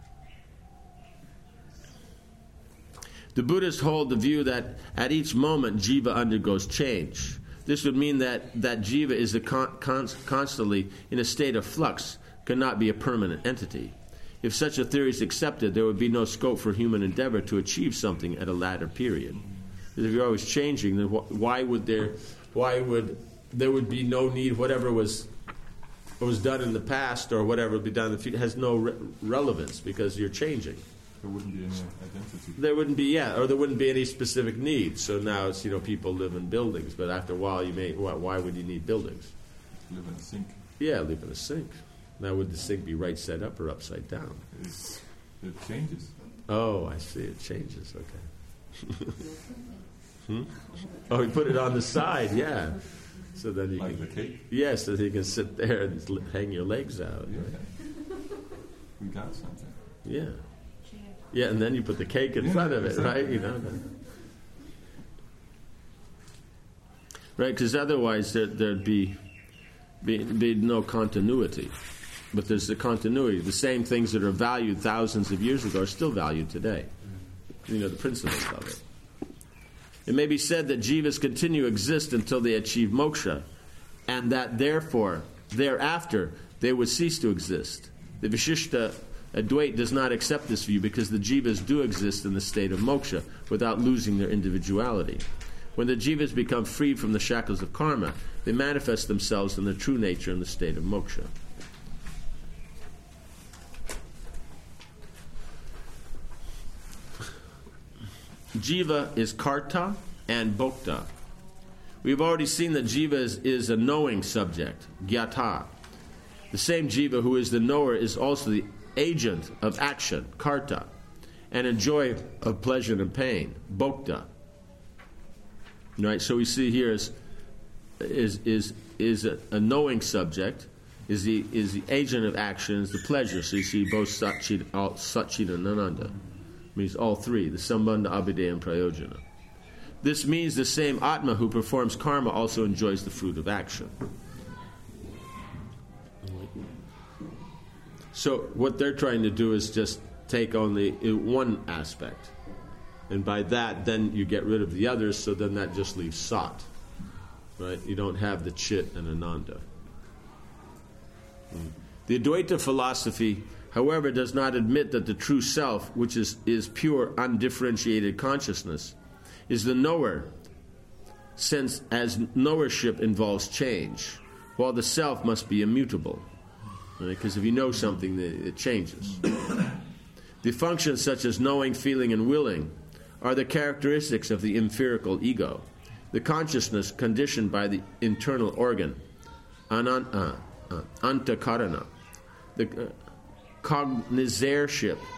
The Buddhists hold the view that at each moment jiva undergoes change. This would mean that jiva is constantly in a state of flux, cannot be a permanent entity. If such a theory is accepted, there would be no scope for human endeavor to achieve something at a latter period. Because if you're always changing, then why would there be no need, whatever was done in the past or whatever will be done in the future has no relevance because you're changing. There wouldn't be any identity. There wouldn't be, or there wouldn't be any specific needs. So now it's, people live in buildings, but after a while why would you need buildings? Live in a sink. Yeah, live in a sink. Now would the sink be right side up or upside down? It changes. Oh, I see, it changes, okay. Oh, you put it on the side, yeah. So then you like can, the cake? yeah, so you can sit there and hang your legs out. Yeah. Right? We got something. Yeah. Yeah, and then you put the cake in front of it, right? Right, because otherwise there'd be no continuity. But there's the continuity. The same things that are valued thousands of years ago are still valued today. The principles of it. It may be said that jivas continue to exist until they achieve moksha, and that therefore, thereafter, they would cease to exist. The Vishishta Advait does not accept this view because the jivas do exist in the state of moksha without losing their individuality. When the jivas become freed from the shackles of karma, they manifest themselves in their true nature in the state of moksha. Jiva is karta and bhokta. We've already seen that jiva is a knowing subject, gyata. The same jiva who is the knower is also the agent of action, karta, and enjoy of pleasure and pain, bhokta. Right. So we see here is a knowing subject, is the agent of action, is the pleasure. So you see both Satchit and Ananda. Means all three, the Sambandha, Abhidheya, and Prayojana. This means the same Atma who performs karma also enjoys the fruit of action. So what they're trying to do is just take only one aspect. And by that, then you get rid of the others, so then that just leaves Sat. Right? You don't have the Chit and Ananda. The Advaita philosophy, however, does not admit that the true self, which is pure, undifferentiated consciousness, is the knower, since as knowership involves change, while the self must be immutable. Because if you know something, it changes. The functions such as knowing, feeling, and willing are the characteristics of the empirical ego. The consciousness conditioned by the internal organ, antakarana, the cognizership,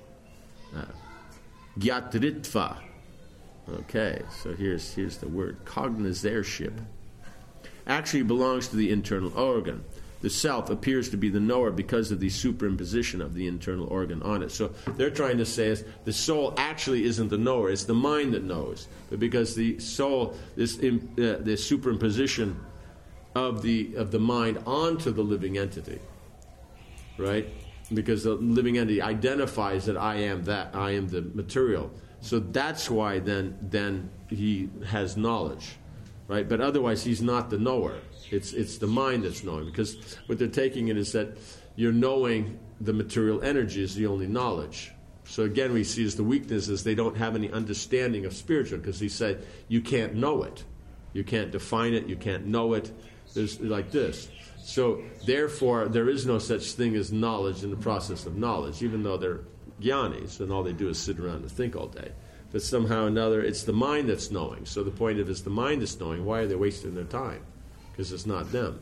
gyatritva. Okay, so here's the word, cognizership, actually belongs to the internal organ. The self appears to be the knower because of the superimposition of the internal organ on it. So they're trying to say is the soul actually isn't the knower; it's the mind that knows. But because the soul, this superimposition of the mind onto the living entity, right? Because the living entity identifies that I am the material. So that's why then he has knowledge, right? But otherwise he's not the knower. It's the mind that's knowing, because what they're taking it is that you're knowing the material energy is the only knowledge. So again, we see as the weakness is they don't have any understanding of spiritual, because he said you can't know it, you can't define it, you can't know it. There's like this. So therefore, there is no such thing as knowledge in the process of knowledge, even though they're jnanis and all they do is sit around and think all day. But somehow or another, it's the mind that's knowing. So the point of it is the mind that's knowing. Why are they wasting their time? Because it's not them.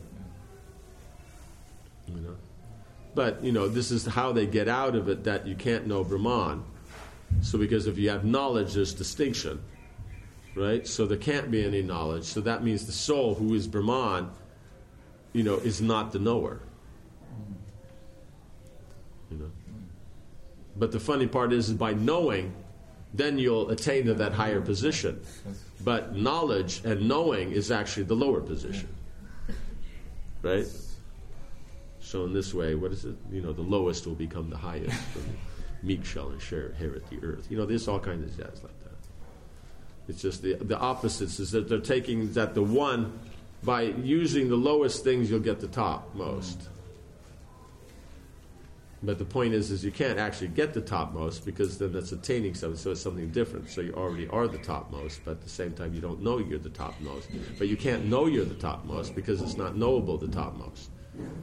But, this is how they get out of it, that you can't know Brahman. So because if you have knowledge, there's distinction. Right? So there can't be any knowledge. So that means the soul, who is Brahman, is not the knower. But the funny part is by knowing, then you'll attain to that higher position. But knowledge and knowing is actually the lower position. Right? So in this way, what is it? The lowest will become the highest. And meek shall inherit the earth. There's all kinds of jazz like that. It's just the opposites is that they're taking that the one, by using the lowest things, you'll get the topmost. But the point is you can't actually get the topmost, because then that's attaining something, so it's something different. So you already are the topmost, but at the same time you don't know you're the topmost. But you can't know you're the topmost because it's not knowable the topmost.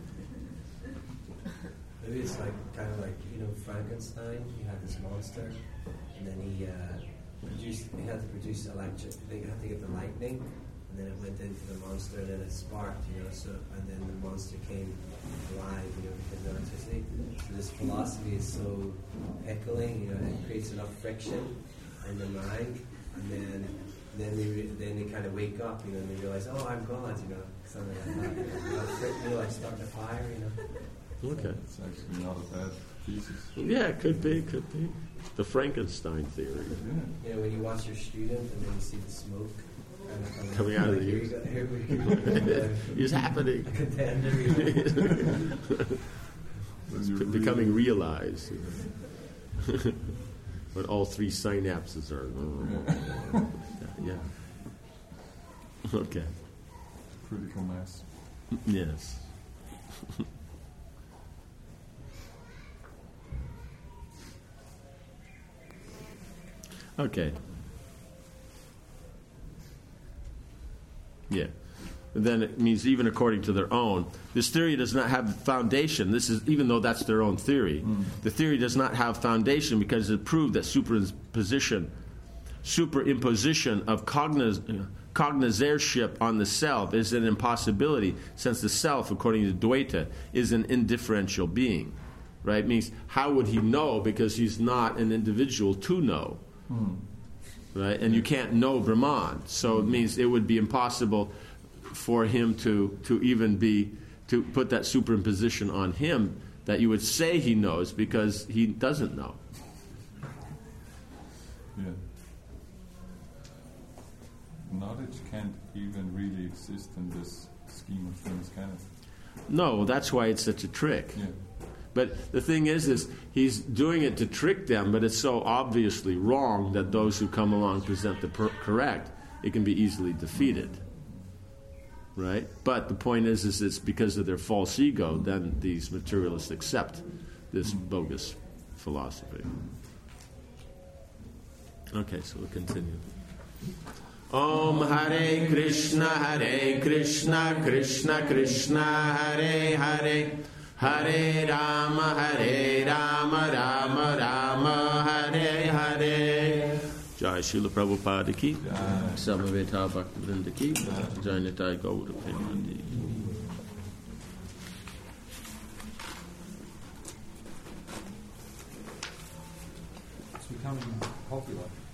Maybe it's kind of like Frankenstein. He had this monster, and then he had to produce electricity. They had to get the lightning, and then it went into the monster, and then it sparked, and then the monster came alive, because of electricity. So this philosophy is so heckling, it creates enough friction in the mind, and then they kind of wake up, and they realize, oh, I'm God, something like that. Like start a fire, Okay. It's actually not a bad thesis. Yeah, it could be. The Frankenstein theory. When you watch your student and then you see the smoke coming out of the ears. It's happening. It's becoming realized. But all three synapses are. Yeah. Okay. Critical mass. Yes. Okay. Yeah. And then it means even according to their own, this theory does not have foundation. This is even though that's their own theory. The theory does not have foundation because it proved that superimposition of cognizership on the self is an impossibility, since the self, according to Dvaita, is an indifferential being. Right? It means how would he know, because he's not an individual to know. Right? And you can't know Brahman. So it means it would be impossible for him to put that superimposition on him that you would say he knows, because he doesn't know. Yeah. Knowledge can't even really exist in this scheme of things, can it? No, that's why it's such a trick. Yeah. But the thing is he's doing it to trick them, but it's so obviously wrong that those who come along present the correct, it can be easily defeated. Right? But the point is it's because of their false ego, then these materialists accept this bogus philosophy. Okay, so we'll continue. Om Hare Krishna, Krishna Krishna, Hare Hare, Hare Rama, Rama Rama, Hare Hare. Jai Srila Prabhupada ki, Samaveta Bhaktivinoda ki, Jai Nitai Gaura Premanandi. It's becoming popular.